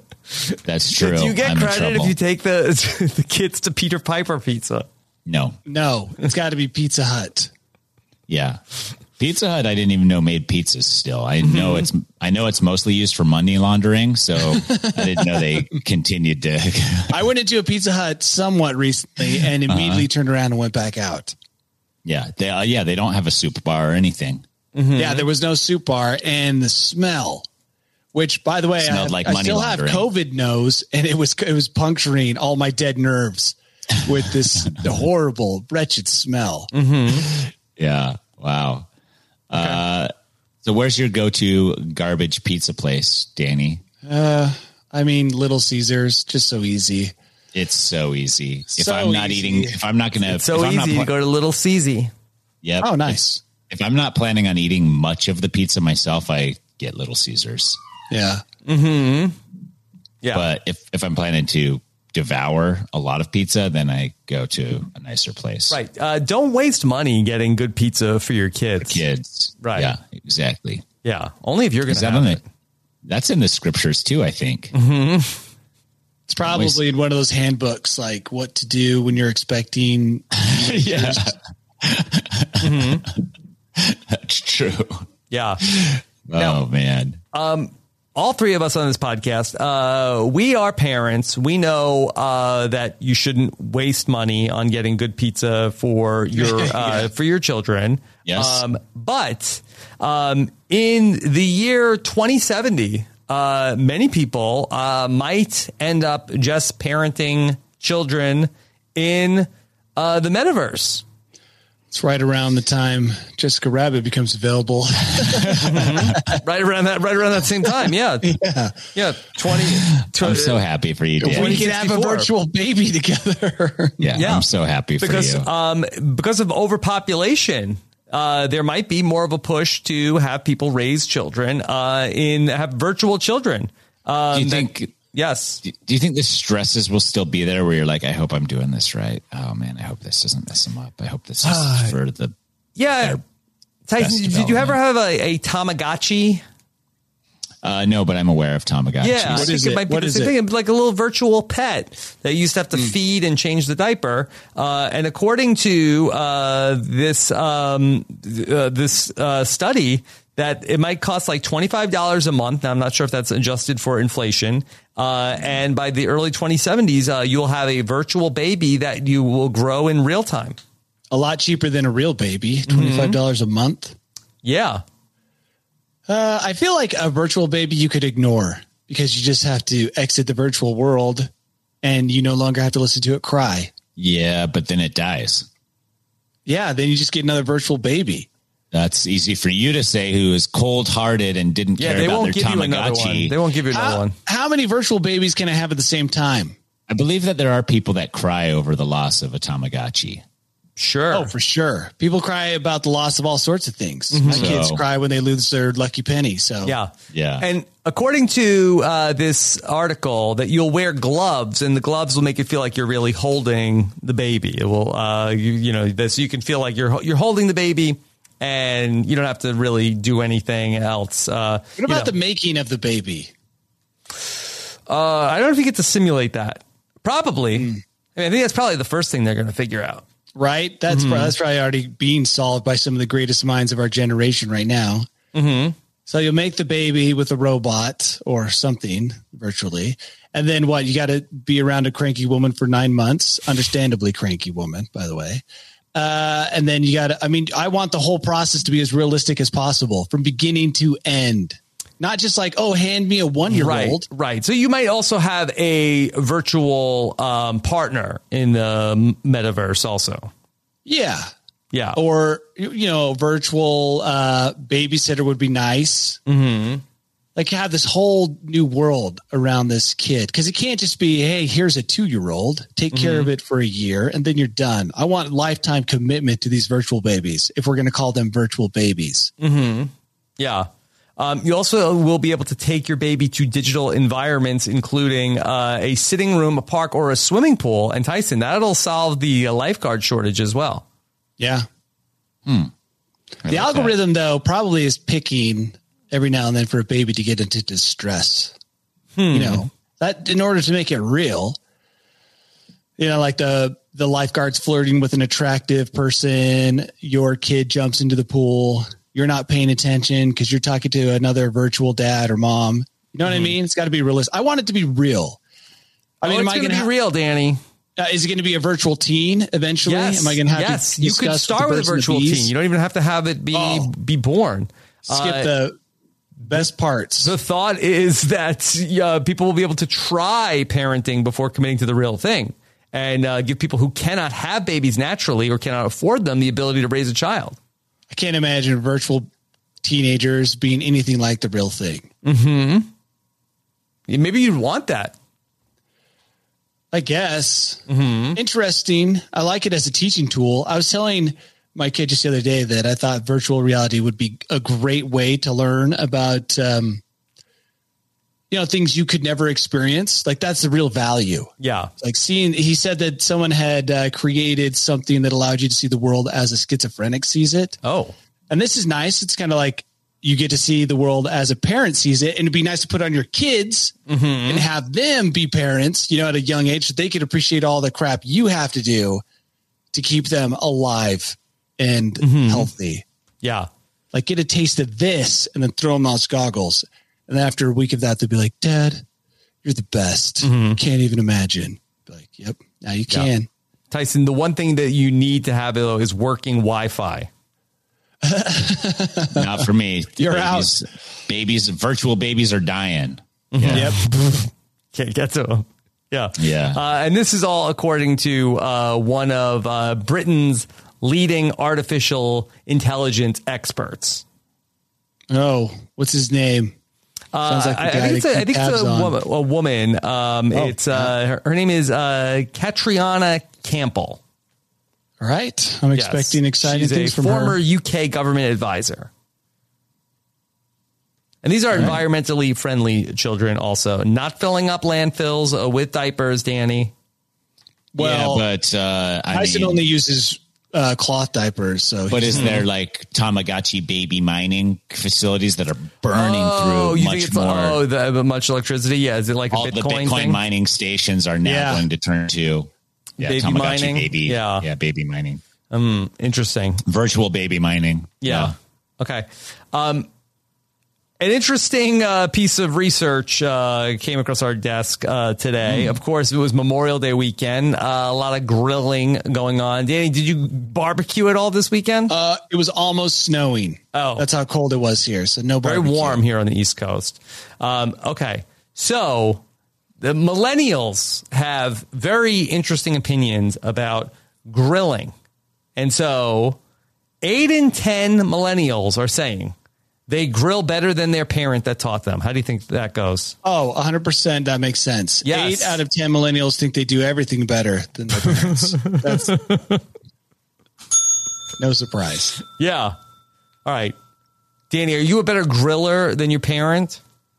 That's true. Do you get I'm credit if you take the the kids to Peter Piper Pizza? No. No, it's got to be Pizza Hut. Yeah. Pizza Hut, I didn't even know made pizzas still. I know mm-hmm. it's I know it's mostly used for money laundering, so I didn't know they continued to. I went into a Pizza Hut somewhat recently and immediately uh-huh. turned around and went back out. Yeah, they uh, yeah, they don't have a soup bar or anything. Mm-hmm. Yeah, there was no soup bar, and the smell, which by the way, Smelled I, have, like I money still laundering. have COVID nose, and it was it was puncturing all my dead nerves with this horrible, wretched smell. Mm-hmm. Yeah. Wow. Okay. Uh, so where's your go-to garbage pizza place, Danny? Uh, I mean, Little Caesars, just so easy. It's so easy. So if I'm not easy. eating, if I'm not going to, it's so easy pl- to go to Little Caesar. Yep. Oh, nice. If, if I'm not planning on eating much of the pizza myself, I get Little Caesars. Yeah. Mm-hmm. Yeah. But if, if I'm planning to devour a lot of pizza, then I go to a nicer place. Right. Uh, don't waste money getting good pizza for your kids. For kids. Right. Yeah, exactly. Yeah. Only if you're going to that have on it. it. That's in the scriptures too, I think. Mm-hmm. It's probably in one of those handbooks, like what to do when you're expecting. Yeah. Mm-hmm. That's true. Yeah. Oh, Now, man. Um, all three of us on this podcast, uh, we are parents. We know uh, that you shouldn't waste money on getting good pizza for your uh, Yeah. for your children. Yes. Um, but um, in the year twenty seventy, uh, many people uh, might end up just parenting children in uh, the metaverse. It's right around the time Jessica Rabbit becomes available. Mm-hmm. Right around that, right around that same time. Yeah. Yeah. Yeah. twenty. I'm so happy for you, Dan. We can have a virtual baby together. Yeah, Yeah. I'm so happy for because, you. um, because of overpopulation, uh, there might be more of a push to have people raise children, uh, in have virtual children. Um, Do you that- think? Yes. Do you think the stresses will still be there? Where you're like, I hope I'm doing this right. Oh man, I hope this doesn't mess them up. I hope this is Uh, for the Yeah. Tyson, best did you ever have a, a Tamagotchi? Uh, no, but I'm aware of Tamagotchi. Yeah, I think it? might be the same thing. Like a little virtual pet that you used to have to Mm. feed and change the diaper. Uh, and according to uh, this um, uh, this uh, study, that it might cost like twenty-five dollars a month. Now, I'm not sure if that's adjusted for inflation. Uh, and by the early twenty seventies, uh, you'll have a virtual baby that you will grow in real time. A lot cheaper than a real baby, twenty-five dollars a month. Yeah. Uh, I feel like a virtual baby you could ignore because you just have to exit the virtual world and you no longer have to listen to it cry. Yeah, but then it dies. Yeah, then you just get another virtual baby. That's easy for you to say, who is cold hearted and didn't Yeah, care they about won't their give you another one. Tamagotchi. They won't give you another How, one. how many virtual babies can I have at the same time? I believe that there are people that cry over the loss of a Tamagotchi. Sure. Oh, for sure. People cry about the loss of all sorts of things. Mhm. My So- kids cry when they lose their lucky penny. So Yeah. Yeah. And according to uh, this article, that you'll wear gloves, and the gloves will make it feel like you're really holding the baby. It will, uh, you, you know, this you can feel like you're you're holding the baby, and you don't have to really do anything else. Uh, what about you know, the making of the baby? Uh, I don't know if you get to simulate that. Probably. I mean, I think that's probably the first thing they're going to figure out. Right? That's Mhm. pro- that's probably already being solved by some of the greatest minds of our generation right now. Mm-hmm. So you'll make the baby with a robot or something virtually. And then what? You got to be around a cranky woman for nine months, understandably cranky woman, by the way. Uh, and then you got to, I mean, I want the whole process to be as realistic as possible from beginning to end. Not just like, oh, hand me a one year old. Right, right. So you might also have a virtual um, partner in the metaverse also. Yeah. Yeah. Or, you know, virtual uh, babysitter would be nice. Mm-hmm. Like you have this whole new world around this kid because it can't just be, hey, here's a two year old, take care Mhm. of it for a year and then you're done. I want lifetime commitment to these virtual babies if we're going to call them virtual babies. Mm-hmm. Yeah. Um, you also will be able to take your baby to digital environments, including uh, a sitting room, a park, or a swimming pool. And Tyson, that'll solve the uh, lifeguard shortage as well. Yeah. Hmm. The algorithm, though, probably is picking every now and then for a baby to get into distress. Hmm. You know, that in order to make it real, you know, like the, the lifeguard's flirting with an attractive person, your kid jumps into the pool, you're not paying attention because you're talking to another virtual dad or mom. You know what I mean? It's got to be realistic. I want it to be real. I I mean, mean, am it's I going going to to be real, Danny? Uh, is it going to be a virtual teen eventually? Yes. Am I going to have yes. to You could discuss start with a birds and the virtual bees? teen. You don't even have to have it be Oh. be born. Skip Uh, the best parts. The thought is that uh, people will be able to try parenting before committing to the real thing, and uh, give people who cannot have babies naturally or cannot afford them the ability to raise a child. I can't imagine virtual teenagers being anything like the real thing. Mm-hmm. Maybe you'd want that. I guess. Mm-hmm. Interesting. I like it as a teaching tool. I was telling my kid just the other day that I thought virtual reality would be a great way to learn about, um, you you know, things you could never experience. Like that's the real value. Yeah. Like seeing, he said that someone had uh, created something that allowed you to see the world as a schizophrenic sees it. Oh, and this is nice. It's kind of like you get to see the world as a parent sees it, and it'd be nice to put on your kids mm-hmm. and have them be parents, you know, at a young age, so they can appreciate all the crap you have to do to keep them alive and mm-hmm. healthy. Yeah. Like get a taste of this and then throw them those goggles. And then after a week of that, they'll be like, Dad, you're the best. Mm-hmm. Can't even imagine. Be like, yep, now you can. Yeah. Tyson, the one thing that you need to have though is working Wi-Fi. Not for me. You're babies, out. Babies, virtual babies are dying. Yeah. Yep. Can't get to them. Yeah. Yeah. Uh, and this is all according to uh, one of uh, Britain's leading artificial intelligence experts. Oh, what's his name? Sounds like uh, I, I think it's a, I think it's a woman. A woman. Um, oh, it's uh, her, her name is uh, Catriona Campbell. All right. I'm yes. expecting exciting She's things a from former her. U K government advisor. And these are right. environmentally friendly children also. Not filling up landfills uh, with diapers, Danny. Well, yeah, but uh, I Tyson mean, only uses uh, cloth diapers. So, But is there like Tamagotchi baby mining facilities that are burning oh, through you much think it's, more? Oh, the, much electricity? Yeah. Is it like a all Bitcoin the Bitcoin thing? mining stations are now yeah. going to turn to yeah, baby Tamagotchi mining? baby. Yeah. Yeah, baby mining. Um, interesting. Virtual baby mining. Yeah. yeah. Okay. Um, an interesting uh, piece of research uh, came across our desk uh, today. Mm. Of course, it was Memorial Day weekend. Uh, a lot of grilling going on. Danny, did you barbecue at all this weekend? Uh, it was almost snowing. Oh, that's how cold it was here. So no barbecue. Very warm here on the East Coast. Um, okay. So the millennials have very interesting opinions about grilling. And so eight in ten millennials are saying they grill better than their parent that taught them. How do you think that goes? Oh, one hundred percent. That makes sense. Yes. Eight out of ten millennials think they do everything better than their parents. That's no surprise. Yeah. All right. Danny, are you a better griller than your parent?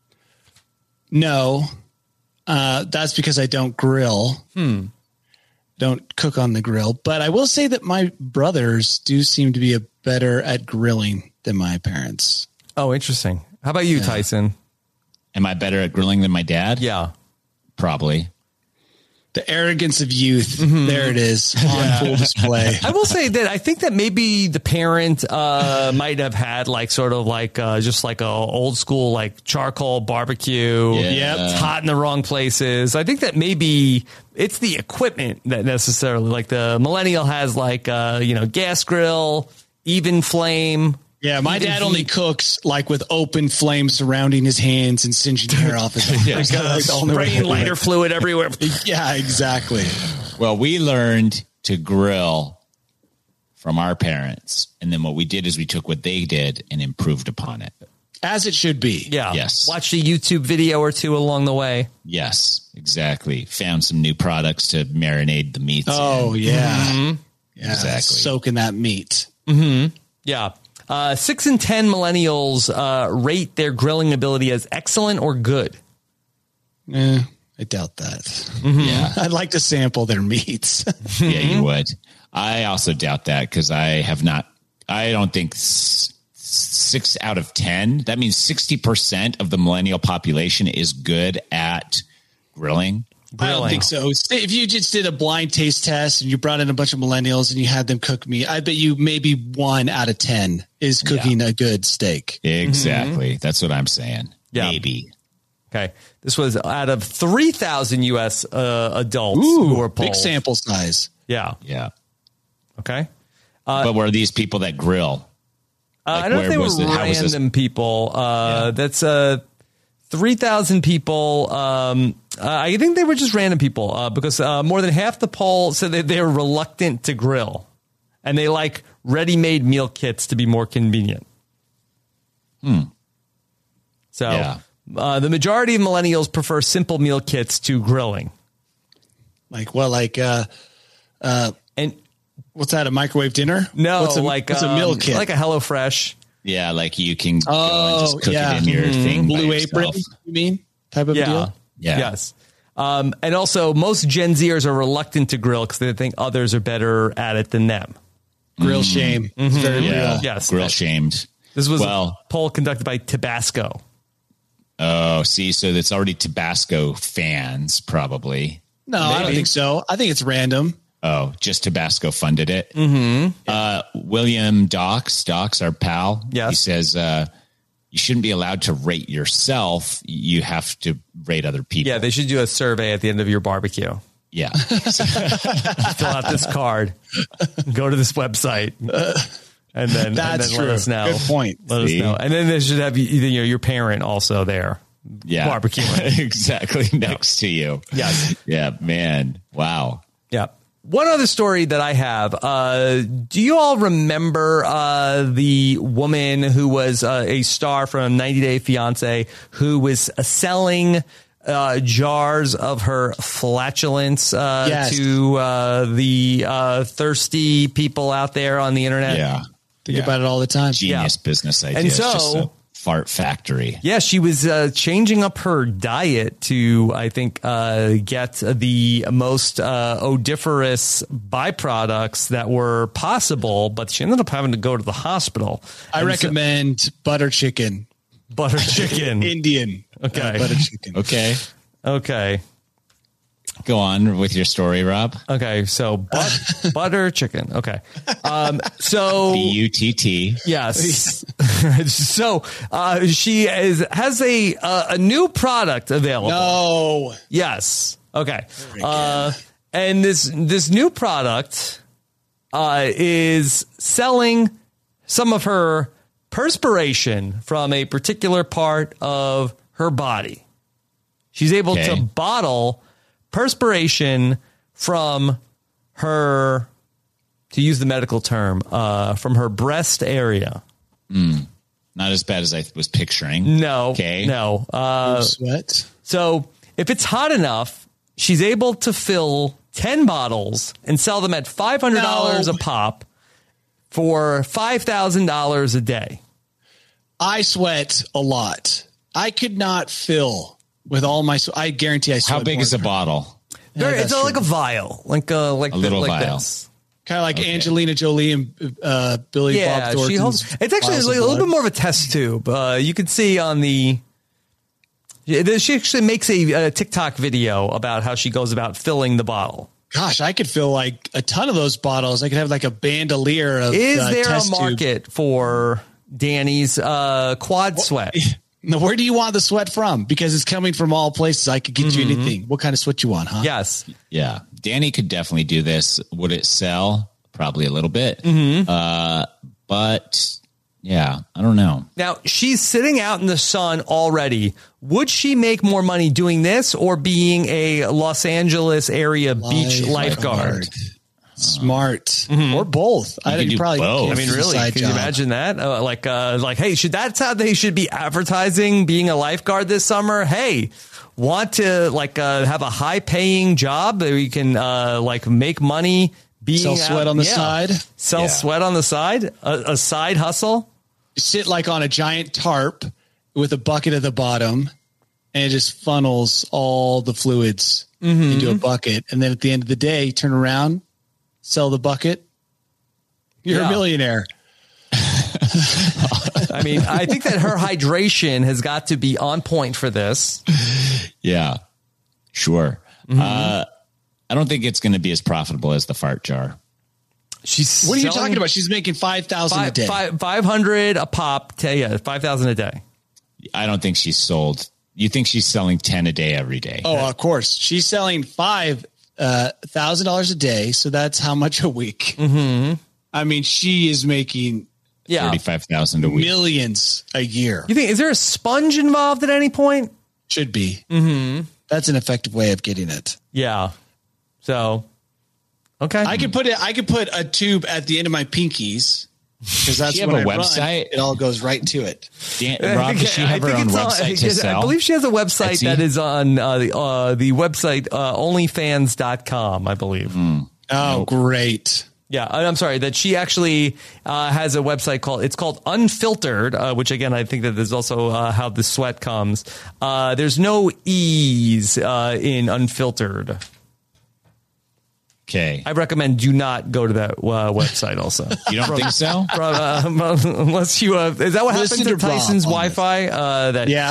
No. Uh, that's because I don't grill. Hmm. Don't cook on the grill. But I will say that my brothers do seem to be a better at grilling than my parents. Oh, interesting. How about you, yeah. Tyson? Am I better at grilling than my dad? Yeah. Probably. The arrogance of youth. Mm-hmm. There it is on yeah. full display. I will say that I think that maybe the parent uh, might have had like sort of like uh, just like a old school like charcoal barbecue. Yeah. Yep. It's hot in the wrong places. I think that maybe it's the equipment that necessarily like the millennial has like uh, you know, gas grill, even flame. Yeah, my dad only cooks like with open flame surrounding his hands and singeing the hair off his arms. Yeah, like spraying lighter fluid everywhere. Yeah, exactly. Well, we learned to grill from our parents. And then what we did is we took what they did and improved upon it. As it should be. Yeah. Yes. Watched a YouTube video or two along the way. Yes, exactly. Found some new products to marinate the meats. Oh, in. yeah. Mm-hmm. Yeah. Exactly. Soaking that meat. Mm-hmm. Yeah. Uh, six in ten millennials uh, rate their grilling ability as excellent or good. Eh, I doubt that. Mm-hmm. Yeah, I'd like to sample their meats. Yeah, you would. I also doubt that because I have not. I don't think s- six out of ten. That means sixty percent of the millennial population is good at grilling. I don't think so. If you just did a blind taste test and you brought in a bunch of millennials and you had them cook meat, I bet you maybe one out of ten is cooking yeah. a good steak. Exactly. Mm-hmm. That's what I'm saying. Yeah. Maybe. Okay. This was out of three thousand U S uh, adults Ooh, who were polled. Big sample size. Yeah. Yeah. Okay. Uh, but were these people that grill? Uh, like I don't know if they were it, random people. Uh, yeah. That's uh, three thousand people. Um, uh, I think they were just random people uh, because uh, more than half the poll said that they're reluctant to grill and they like ready-made meal kits to be more convenient. Hmm. So yeah. uh, the majority of millennials prefer simple meal kits to grilling. Like, well, like, uh, uh, and what's that? A microwave dinner? No, what's a, like what's um, a meal kit? Like a HelloFresh. Yeah, like you can oh, go and just cook yeah. it in your mm-hmm. thing. Blue Apron, you mean? type of yeah. deal. Yeah. Yes. Um, and also, most Gen Zers are reluctant to grill because they think others are better at it than them. Grill shame. Mhm. It's very Yeah. real. Yes. Grill shamed. This was Well- a poll conducted by Tabasco. Oh, see, so it's already Tabasco fans, probably. No, I don't Maybe. think so. I think it's random. Oh, just Tabasco funded it. Mm-hmm. Uh, William Docs, Docs, our pal. Yes. He says uh, you shouldn't be allowed to rate yourself. You have to rate other people. Yeah, they should do a survey at the end of your barbecue. Yeah. Fill out this card. Go to this website. And then, That's and then true. let us know. Good point. Let See? us know. And then they should have you, you know, your parent also there. Yeah. Barbecuing. exactly next to you. Yes. Yeah, man. Wow. Yeah. One other story that I have. Uh, do you all remember uh, the woman who was uh, a star from ninety Day Fiancé who was uh, selling uh, jars of her flatulence uh, Yes. to uh, the uh, thirsty people out there on the internet? Yeah. Think Yeah. about it all the time. Genius business idea. And It's so- just a fart factory. Yeah, she was uh, changing up her diet to, I think, uh, get the most uh, odoriferous byproducts that were possible, but she ended up having to go to the hospital. I And recommend butter chicken. so- butter chicken. Indian. Okay. Uh, butter chicken. Okay. Okay. Go on with your story, Rob. Okay. So but, butter chicken. Okay. Um, so B U T T. yes. so uh, she is has a uh, a new product available. No. Yes. Okay. Uh, and this this new product uh, is selling some of her perspiration from a particular part of her body. She's able Okay. to bottle perspiration from her, to use the medical term, uh, from her breast area. Mm. Not as bad as I was picturing. No. Okay. No. Uh, Sweat. So if it's hot enough, she's able to fill ten bottles and sell them at five hundred dollars No. a pop for five thousand dollars a day. I sweat a lot. I could not fill with all my. sw- I guarantee I sweat. How big more is the than- bottle? Yeah, There- it's that's like true. a vial, like a like A little like vial. this. Kind of like Okay. Angelina Jolie and uh, Billy Yeah, Bob she Thornton's holds. It's actually vials like of a little blood. bit more of a test tube. Uh, you can see on the. Yeah, she actually makes a, a TikTok video about how she goes about filling the bottle. Gosh, I could fill like a ton of those bottles. I could have like a bandolier of. Is uh, there a test tube. market for Danny's uh, quad sweat? Now, where do you want the sweat from? Because it's coming from all places. I could get you anything. What kind of sweat you want, huh? Yes. Yeah. Danny could definitely do this. Would it sell? Probably a little bit. Mm-hmm. Uh, but yeah, I don't know. Now, she's sitting out in the sun already. Would she make more money doing this or being a Los Angeles area beach lifeguard? Smart. Or both. I could think do probably. both. I mean, really? Side Could you job. imagine that? Uh, like, uh, like, hey, should that's how they should be advertising being a lifeguard this summer? Hey, want to like uh, have a high paying job that you can uh, like make money being Sell sweat out- on the yeah. side? Sell Yeah. sweat on the side, a, a side hustle. Sit like on a giant tarp with a bucket at the bottom, and it just funnels all the fluids Mm-hmm. into a bucket. And then at the end of the day, turn around, sell the bucket. You're Yeah. a millionaire. I mean, I think that her hydration has got to be on point for this. Yeah, sure. Mm-hmm. Uh, I don't think it's going to be as profitable as the fart jar. She's What are you selling talking about? She's making five thousand a Five, day. five, five hundred a pop. To, yeah, five thousand a day. I don't think she's sold. You think she's selling ten a day every day? Oh, of course. She's selling five uh, thousand dollars a day, so that's how much a week. Mm-hmm. I mean, she is making Yeah. thirty-five thousand a week. millions a year. You think, is there a sponge involved at any point? Should be. Mm-hmm. That's an effective way of getting it. Yeah. So, okay. I could put it. I could put a tube at the end of my pinkies because that's Does she have when a I run, website? it all goes right to it. Dan, Rob, does she have her think own it's on- website to I sell? believe she has a website Etsy? that is on uh, the uh, the website uh, only fans dot com, I believe. Oh, great. Yeah, I'm sorry that she actually uh, has a website called it's called Unfiltered, uh, which again I think that is also uh, how the sweat comes. Uh, there's no ease uh, in Unfiltered. Okay, I recommend do not go to that uh, website. Also, you don't think so? From, uh, unless you uh, is that what Listen happened to to Tyson's Rob Wi-Fi? Uh, that Yeah.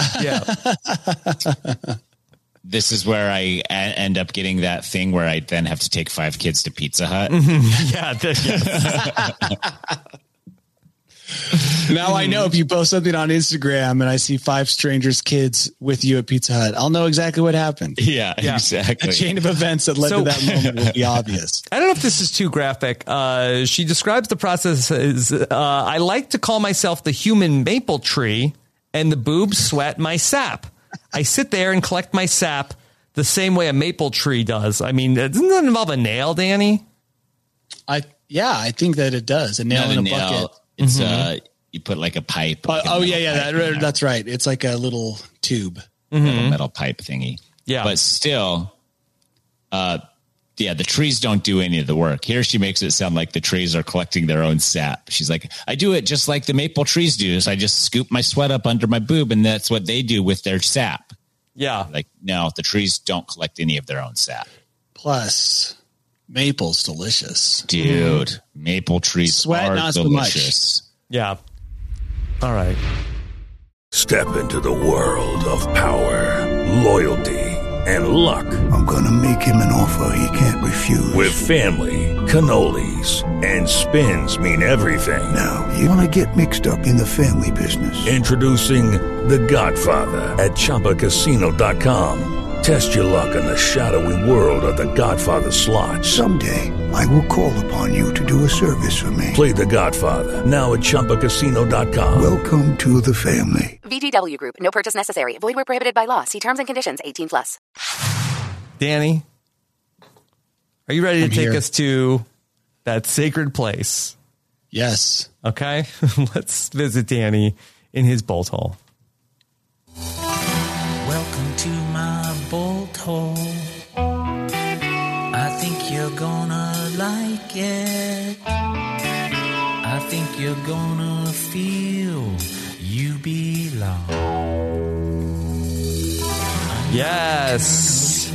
yeah. This is where I a- end up getting that thing where I then have to take five kids to Pizza Hut. yeah. That, yes. Now I know if you post something on Instagram and I see five strangers' kids with you at Pizza Hut, I'll know exactly what happened. Yeah, Yeah. exactly. A chain of events that led So- to that moment will be obvious. I don't know if this is too graphic. Uh, she describes the process as uh, I like to call myself the human maple tree, and the boobs sweat my sap. I sit there and collect my sap the same way a maple tree does. I mean, doesn't that involve a nail, Danny? I yeah, I think that it does. A nail Not in a a nail. bucket. It's Mm-hmm. uh, you put like a pipe. Oh, like a oh metal yeah, yeah, pipe that, in there. that's right. It's like a little tube. Little metal pipe thingy. Yeah. But still, uh, yeah, the trees don't do any of the work. Here she makes it sound like the trees are collecting their own sap. She's like, I do it just like the maple trees do. So I just scoop my sweat up under my boob, and that's what they do with their sap. Yeah. Like, no, the trees don't collect any of their own sap. Plus, maple's delicious. Dude, maple trees Sweat, are not so much. delicious. Yeah. All right. Step into the world of power, loyalty, and luck. I'm gonna make him an offer he can't refuse. With family, cannolis, and spins mean everything. Now, you wanna get mixed up in the family business. Introducing The Godfather at Chumba Casino dot com. Test your luck in the shadowy world of The Godfather slot. Someday, I will call upon you to do a service for me. Play The Godfather now at Chumba Casino dot com. Welcome to the family. V G W Group. No purchase necessary. Void where prohibited by law. See terms and conditions. eighteen plus. Danny, are you ready to I'm take here. us to that sacred place? Yes. Okay. Let's visit Danny in his bolt hole. Welcome to my bolt hole. I think you're gonna like it. I think you're gonna feel you belong. Yes.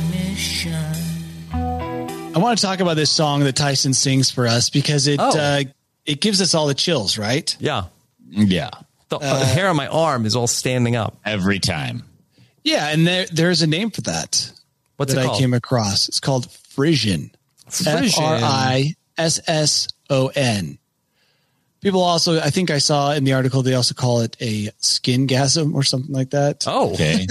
I want to talk about this song that Tyson sings for us because it Oh. uh, it gives us all the chills, right? Yeah. Yeah. The uh, hair on my arm is all standing up. Every time. Yeah, and there there's a name for that. What's that it I called? came across. It's called Frisian. Frisian. F R I S S O N. People also, I think I saw in the article, they also call it a skin-gasm or something like that. Oh, okay.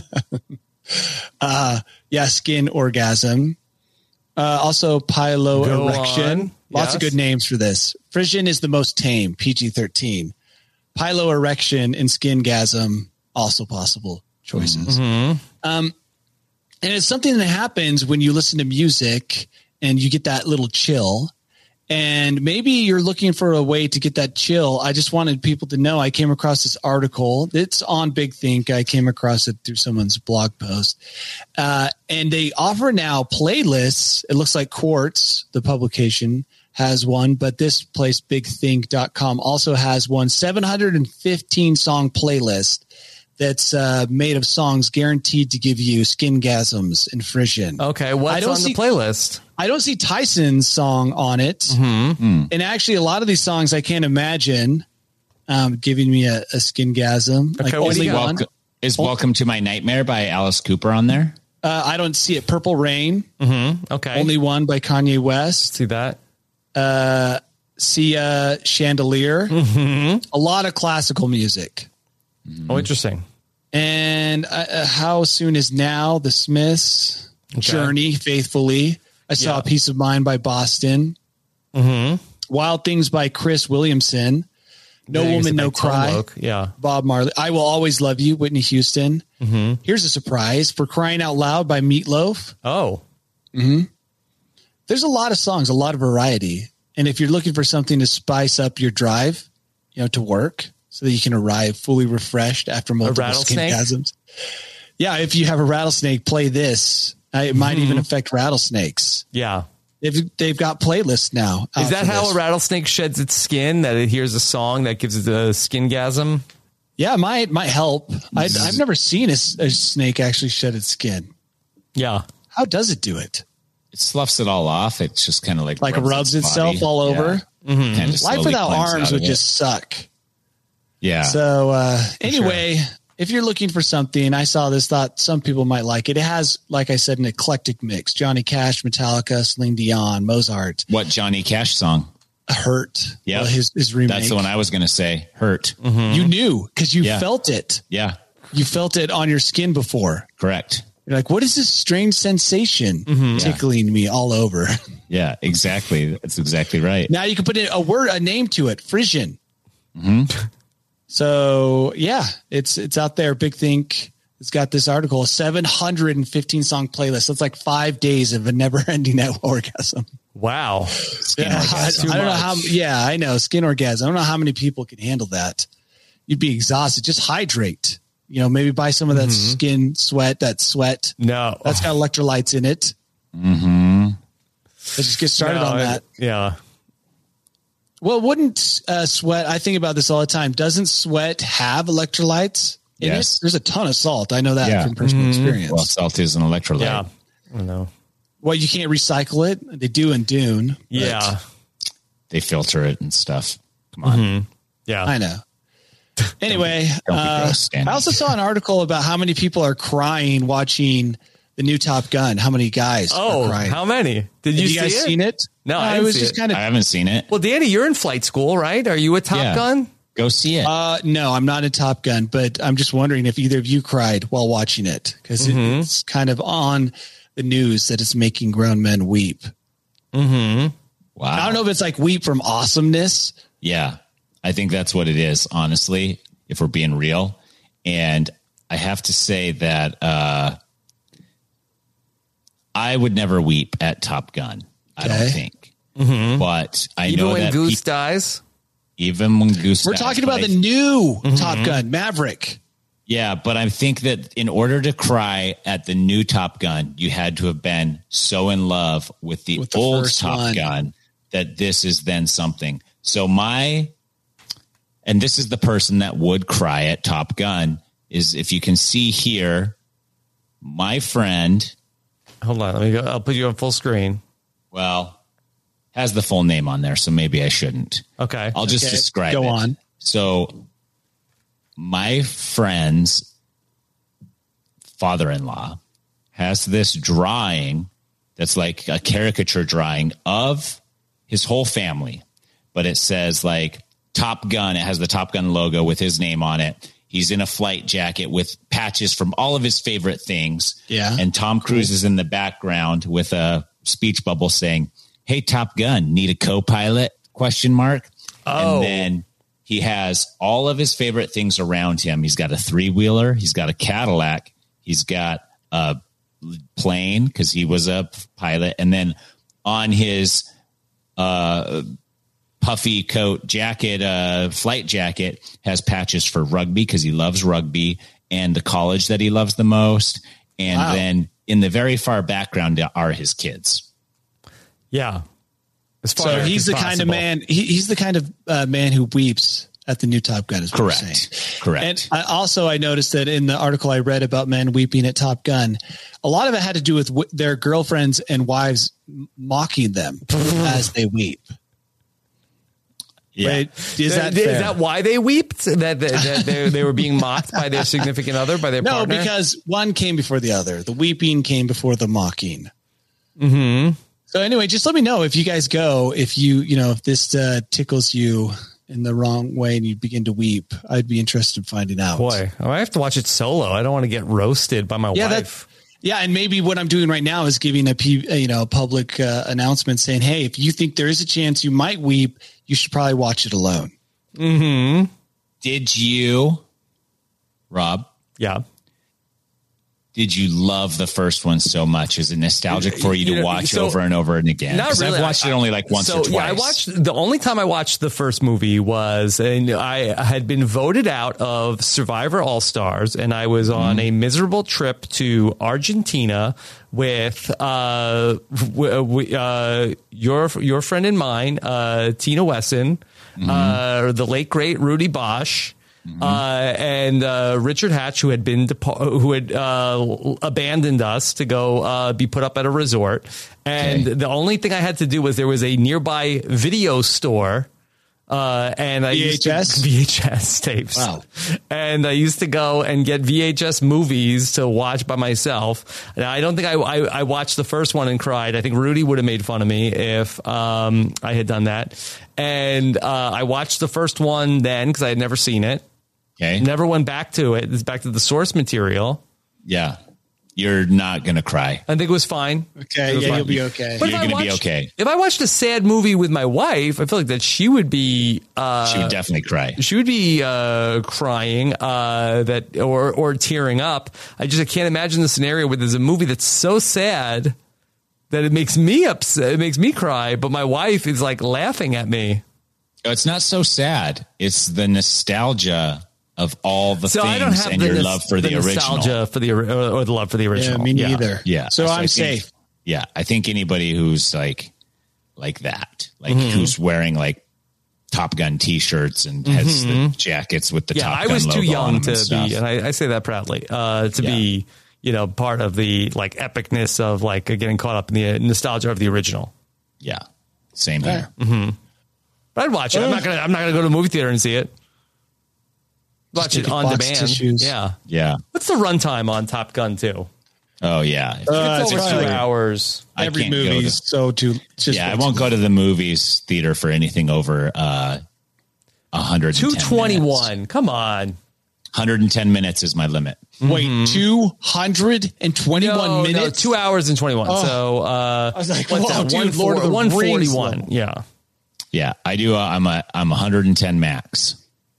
uh, yeah, skin orgasm. Uh, also, pylo Go erection. on. Lots Yes. of good names for this. Frisian is the most tame, P G thirteen. Pylo erection and skin-gasm, also possible choices. Mm-hmm. Um, and it's something that happens when you listen to music and you get that little chill. And maybe you're looking for a way to get that chill. I just wanted people to know I came across this article. It's on Big Think. I came across it through someone's blog post. Uh, and they offer now playlists. It looks like Quartz, the publication, has one, but this place, big think dot com, also has one seven hundred fifteen song playlist that's uh, made of songs guaranteed to give you skin-gasms and Frisian. Okay, what's I don't on see- the playlist? I don't see Tyson's song on it. Mm-hmm. And actually, a lot of these songs I can't imagine um, giving me a, a skin-gasm. Okay, what do you got? Welcome, is Welcome to My Nightmare by Alice Cooper on there? Uh, I don't see it. Purple Rain. Mm-hmm. Okay. Only One by Kanye West. See that? Uh, Sia Chandelier. Mm-hmm. A lot of classical music. Oh, interesting. And uh, uh, How Soon Is Now, The Smiths, Okay. Journey, Faithfully. I saw Yeah. A Piece of Mind by Boston. Mm-hmm. Wild Things by Chris Williamson. No Yeah, Woman, by No Tom Cry. Loke. Yeah. Bob Marley. I Will Always Love You, Whitney Houston. Mm-hmm. Here's a surprise. For Crying Out Loud by Meatloaf. Oh. Mm-hmm. There's a lot of songs, a lot of variety. And if you're looking for something to spice up your drive, you know, to work so that you can arrive fully refreshed after multiple rattlesnake? skingasms. Yeah, if you have a rattlesnake, play this. Uh, it might Mm-hmm. even affect rattlesnakes. Yeah. They've they've got playlists now. Is that how this. a rattlesnake sheds its skin? That it hears a song that gives it a skin-gasm? Yeah, it might might help. I, I've never seen a, a snake actually shed its skin. Yeah. How does it do it? It sloughs it all off. It's just kind of like like rubs, rubs its itself body. all over. Yeah. Mm-hmm. Life without arms would just suck. Yeah. So uh, anyway, sure. if you're looking for something, I saw this, thought some people might like it. It has, like I said, an eclectic mix. Johnny Cash, Metallica, Celine Dion, Mozart. What Johnny Cash song? Hurt. Yeah. Well, his, his remake. That's the one I was going to say. Hurt. Mm-hmm. You knew because you yeah. felt it. Yeah. You felt it on your skin before. Correct. You're like, what is this strange sensation mm-hmm. tickling yeah. me all over? Yeah, exactly. That's exactly right. Now you can put in a word, a name to it, Frisian. Mm-hmm. So yeah, it's it's out there. Big Think. It's got this article, a seven hundred fifteen song playlist. That's like five days of a never ending orgasm. Wow. Yeah, I, I don't know how. Yeah, I know. Skin orgasm. I don't know how many people can handle that. You'd be exhausted. Just hydrate. You know, maybe buy some of that mm-hmm. skin sweat, that sweat. No. That's got electrolytes in it. Mm-hmm. Let's just get started no, on that. Yeah. Well, wouldn't uh, sweat, I think about this all the time. Doesn't sweat have electrolytes in yes. it? There's a ton of salt. I know that yeah. from personal mm-hmm. experience. Well, salt is an electrolyte. Yeah. I don't know. Well, you can't recycle it. They do in Dune. Yeah. They filter it and stuff. Come on. Mm-hmm. Yeah. I know. Anyway, don't be, don't be uh, gross, I also saw an article about how many people are crying watching the new Top Gun. How many guys oh, are crying? How many? Did you, Have you see guys it? seen it? No, no I, I was see just it. kind of. I haven't seen it. Well, Danny, you're in flight school, right? Are you a Top yeah. Gun? Go see it. Uh, no, I'm not a Top Gun, but I'm just wondering if either of you cried while watching it because mm-hmm. it's kind of on the news that it's making grown men weep. Mm-hmm. Wow. I don't know if it's like weep from awesomeness. Yeah, I think that's what it is, honestly, if we're being real. And I have to say that uh, I would never weep at Top Gun. I okay. don't think. Mm-hmm. But I even know when that Goose pe- dies. Even when Goose We're dies. talking about I, the new mm-hmm. Top Gun, Maverick. Yeah, but I think that in order to cry at the new Top Gun, you had to have been so in love with the, with the old first Top one. Gun that this is then something. So my, and this is the person that would cry at Top Gun, is if you can see here, my friend. Hold on, let me go. I'll put you on full screen. Well, has the full name on there, so maybe I shouldn't. Okay. I'll just okay. describe Go it. on. So my friend's father-in-law has this drawing that's like a caricature drawing of his whole family, but it says like Top Gun. It has the Top Gun logo with his name on it. He's in a flight jacket with patches from all of his favorite things. Yeah. And Tom Cruise cool. is in the background with a speech bubble saying, "Hey, Top Gun, need a co-pilot?" Question mark. Oh. And then he has all of his favorite things around him. He's got a three-wheeler. He's got a Cadillac. He's got a plane because he was a pilot. And then on his uh, puffy coat jacket, uh, flight jacket, has patches for rugby because he loves rugby and the college that he loves the most. And wow. then in the very far background are his kids. Yeah. As far So as he's the possible. kind of man. He, he's the kind of uh, man who weeps at the new Top Gun. Is what Correct. you're saying. Correct. And I also I noticed that in the article I read about men weeping at Top Gun, a lot of it had to do with w- their girlfriends and wives m- mocking them as they weep. Yeah. Right? Is that is fair? that why they wept? That, that, that they, they were being mocked by their significant other, by their no, partner? because one came before the other. The weeping came before the mocking. Mm-hmm. So anyway, just let me know if you guys go, if you, you know, if this uh, tickles you in the wrong way and you begin to weep. I'd be interested in finding out. Boy, I have to watch it solo. I don't want to get roasted by my yeah, wife. That, yeah. And maybe what I'm doing right now is giving a, you know, a public uh, announcement saying, hey, if you think there is a chance you might weep, you should probably watch it alone. Mm-hmm. Did you, Rob? Yeah. did you love the first one so much? Is it nostalgic for you to You know, watch so- over and over and again? Not 'Cause really. I've watched I- it only like once so, or twice. Yeah, I watched the only time I watched the first movie was, and I had been voted out of Survivor All Stars, and I was on Mm-hmm. a miserable trip to Argentina with uh, w- w- uh, your your friend and mine, uh, Tina Wesson, Mm-hmm. uh, the late great Rudy Bosch. Uh, and uh, Richard Hatch, who had been depo- who had uh, abandoned us to go uh, be put up at a resort, and Okay. the only thing I had to do was there was a nearby video store, uh, and I V H S? used to, V H S tapes. Wow. And I used to go and get V H S movies to watch by myself. And I don't think I, I I watched the first one and cried. I think Rudy would have made fun of me if um, I had done that. And uh, I watched the first one then because I had never seen it. Okay. Never went back to it. It's back to the source material. Yeah. You're not going to cry. I think it was fine. Okay, yeah, you'll be okay. But You're if I going to be watched- okay. If I watched a sad movie with my wife, I feel like that she would be. Uh, She would definitely cry. She would be uh, crying, uh, that or or tearing up. I just I can't imagine the scenario where there's a movie that's so sad that it makes me upset. It makes me cry, but my wife is like laughing at me. It's not so sad. It's the nostalgia of all the So things I don't have and the your nos- love for the, nostalgia original. for the ori- or, or the love for the original. me neither. Yeah. So I I'm think- safe. Yeah. I think anybody who's like, like that, like Mm-hmm. who's wearing like Top Gun t-shirts and has the jackets with the Yeah, Top I Gun was too logo on young them to and stuff. be, and I, I say that proudly, uh, to Yeah. be, you know, part of the like epicness of like getting caught up in the nostalgia of the original. Yeah. Same here. But I'd watch it. I'm not gonna. I'm not gonna go to the movie theater and see it. Watch it look at on box demand. tissues. Yeah. Yeah. What's the runtime on Top Gun two? Oh yeah. Uh, It's over it's two like- hours. I Every can't go movie to- is so too. Just yeah. I way won't too go to the movies theater for anything over, uh, one hundred ten Two twenty minutes. one. Come on. one hundred ten minutes is my limit. Wait, two hundred and twenty-one No, no, minutes? two hours and twenty one. Oh. So uh, I was like, what's whoa, that? dude, Lord of the one forty Rings one. level. Yeah. Yeah, I do. Uh, I'm a I'm one hundred ten max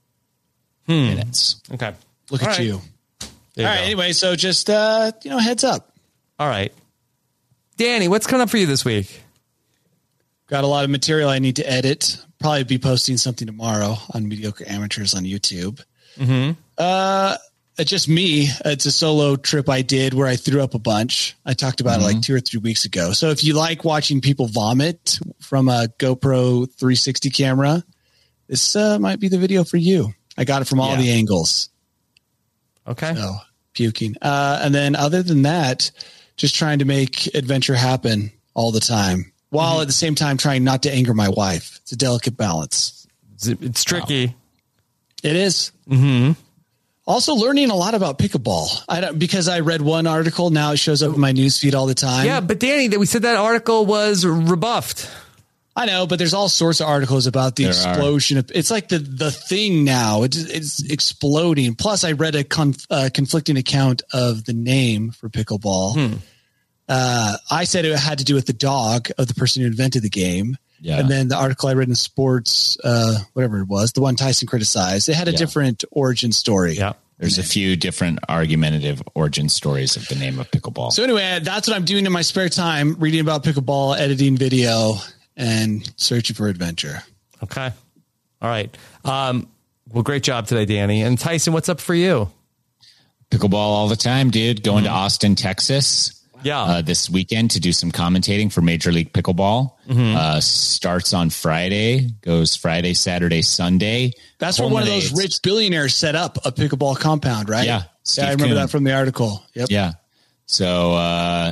minutes. Okay. Look All at right. you. There All you right. go. Anyway, so just uh, you know, heads up. All right. Danny, what's coming up for you this week? Got a lot of material I need to edit. Probably be posting something tomorrow on Mediocre Amateurs on YouTube. Mm-hmm. Uh, it's just me. It's a solo trip I did where I threw up a bunch. I talked about it like two or three weeks ago. So if you like watching people vomit from a GoPro three sixty camera, this uh, might be the video for you. I got it from all Yeah. the angles. Okay. So puking. Uh, and then other than that, just trying to make adventure happen all the time while at the same time trying not to anger my wife. It's a delicate balance. It's, it's tricky. It is. Mm-hmm. Also learning a lot about pickleball. I don't, because I read one article. Now it shows up in my newsfeed all the time. Yeah, but Danny, that we said that article was rebuffed. I know, but there's all sorts of articles about the There explosion of, it's like the, the thing now. It's, it's exploding. Plus I read a conf, uh, conflicting account of the name for pickleball. Hmm. Uh, I said it had to do with the dog of the person who invented the game. Yeah. And then the article I read in sports, uh, whatever it was, the one Tyson criticized, it had a Yeah. different origin story. Yeah. There's a few different argumentative origin stories of the name of pickleball. So anyway, that's what I'm doing in my spare time, reading about pickleball, editing video, and searching for adventure. Okay. All right. Um, well, great job today, Danny. And Tyson, what's up for you? Pickleball all the time, dude. Going to Austin, Texas. Yeah. Uh, this weekend to do some commentating for Major League Pickleball. Uh, starts on Friday, goes Friday, Saturday, Sunday. That's where one of those Culminates- rich billionaires set up a pickleball compound, right? Yeah, Yeah, Steve I remember Kuhn. that from the article. Yep. Yeah. So uh,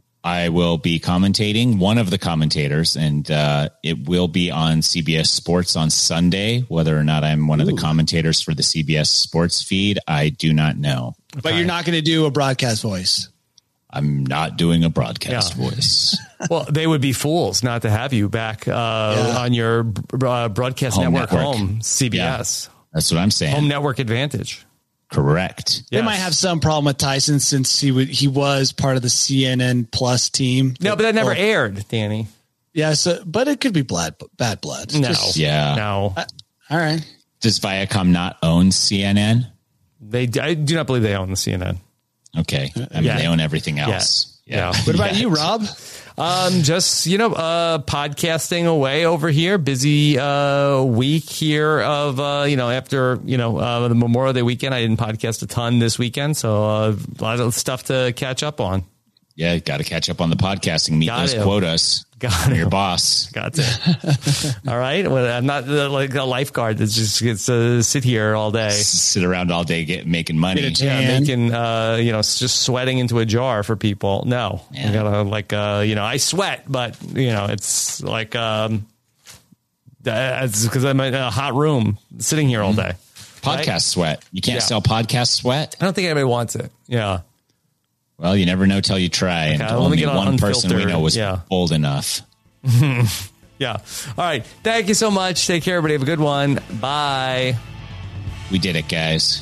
I will be commentating, one of the commentators, and uh, it will be on C B S Sports on Sunday. Whether or not I'm one of the commentators for the C B S Sports feed, I do not know. But you're not going to do a broadcast voice. I'm not doing a broadcast Yeah. voice. Well, they would be fools not to have you back uh, Yeah. on your uh, broadcast Home network, network. home, C B S. That's what I'm saying. Home network advantage. Correct. They Yes. might have some problem with Tyson since he would he was part of the C N N Plus team. No, but that never Oh, aired, Danny. yeah, so, but it could be blood, bad blood. No. Just- Yeah. No. all right. Does Viacom not own C N N? They, I do not believe they own the C N N. Okay. I mean, Yeah. they own everything else. Yeah. Yeah. What about Yeah. you, Rob? Um, just, you know, uh, podcasting away over here. Busy, uh, week here of, uh, you know, after, you know, uh, the Memorial Day weekend. I didn't podcast a ton this weekend. So, uh, a lot of stuff to catch up on. Yeah. Got to catch up on the podcasting. Meet Got those to. quotas. Got from to. your boss. Got to. All right. Well, I'm not uh, like a lifeguard that just gets to sit here all day. Sit around all day get making money. Get a Yeah, tan. making, uh, you know, s- just sweating into a jar for people. No, Yeah. I gotta like, uh, you know, I sweat, but you know, it's like, um, it's because I'm in a hot room sitting here all day. Podcast Right? sweat. You can't Yeah. sell podcast sweat. I don't think anybody wants it. Yeah. Well, you never know till you try. Okay, and let me only get on one person we unfiltered. know was Yeah. bold enough. Yeah. All right. Thank you so much. Take care, everybody. Have a good one. Bye. We did it, guys.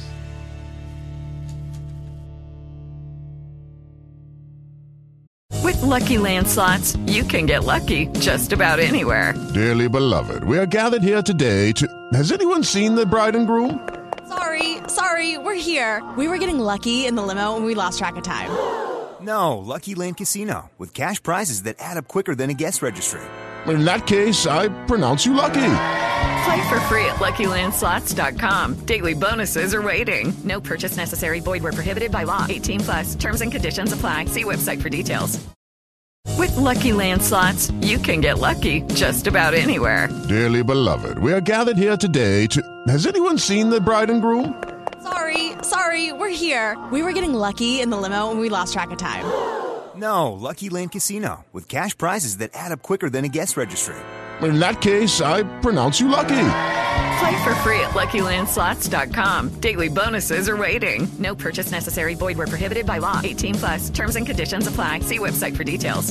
With Lucky Land Slots, you can get lucky just about anywhere. Dearly beloved, we are gathered here today to... Has anyone seen the bride and groom? Sorry, sorry, we're here. We were getting lucky in the limo and we lost track of time. No, Lucky Land Casino, with cash prizes that add up quicker than a guest registry. In that case, I pronounce you lucky. Play for free at Lucky Land Slots dot com. Daily bonuses are waiting. No purchase necessary. Void where prohibited by law. eighteen plus. Terms and conditions apply. See website for details. With Lucky Land Slots, you can get lucky just about anywhere. Dearly beloved, we are gathered here today to... Has anyone seen the bride and groom? Sorry, sorry, we're here. We were getting lucky in the limo and we lost track of time. No, Lucky Land Casino, with cash prizes that add up quicker than a guest registry. In that case, I pronounce you lucky. Play for free at Lucky Land Slots dot com. Daily bonuses are waiting. No purchase necessary. Void where prohibited by law. eighteen plus. Terms and conditions apply. See website for details.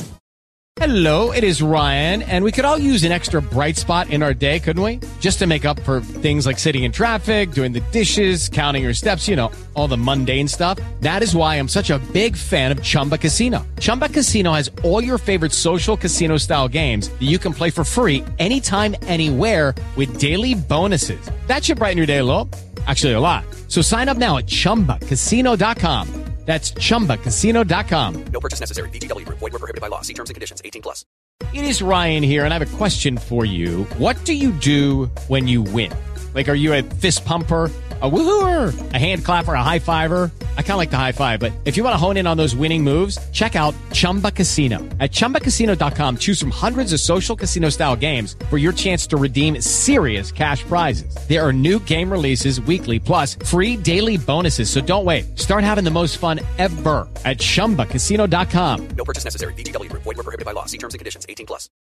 Hello, it is Ryan, and we could all use an extra bright spot in our day, couldn't we? Just to make up for things like sitting in traffic, doing the dishes, counting your steps, you know, all the mundane stuff. That is why I'm such a big fan of Chumba Casino. Chumba Casino has all your favorite social casino style games that you can play for free anytime, anywhere with daily bonuses. That should brighten your day a little. Actually, a lot. So sign up now at chumba casino dot com. That's chumba casino dot com. No purchase necessary. V G W. Void where prohibited by law. See terms and conditions. eighteen plus. It is Ryan here, and I have a question for you. What do you do when you win? Like, are you a fist pumper, a woohooer, a hand clapper, a high fiver? I kind of like the high five, but if you want to hone in on those winning moves, check out Chumba Casino. At chumba casino dot com, choose from hundreds of social casino style games for your chance to redeem serious cash prizes. There are new game releases weekly, plus free daily bonuses. So don't wait. Start having the most fun ever at chumba casino dot com. No purchase necessary. V G W. Void where prohibited by law. See terms and conditions. eighteen plus.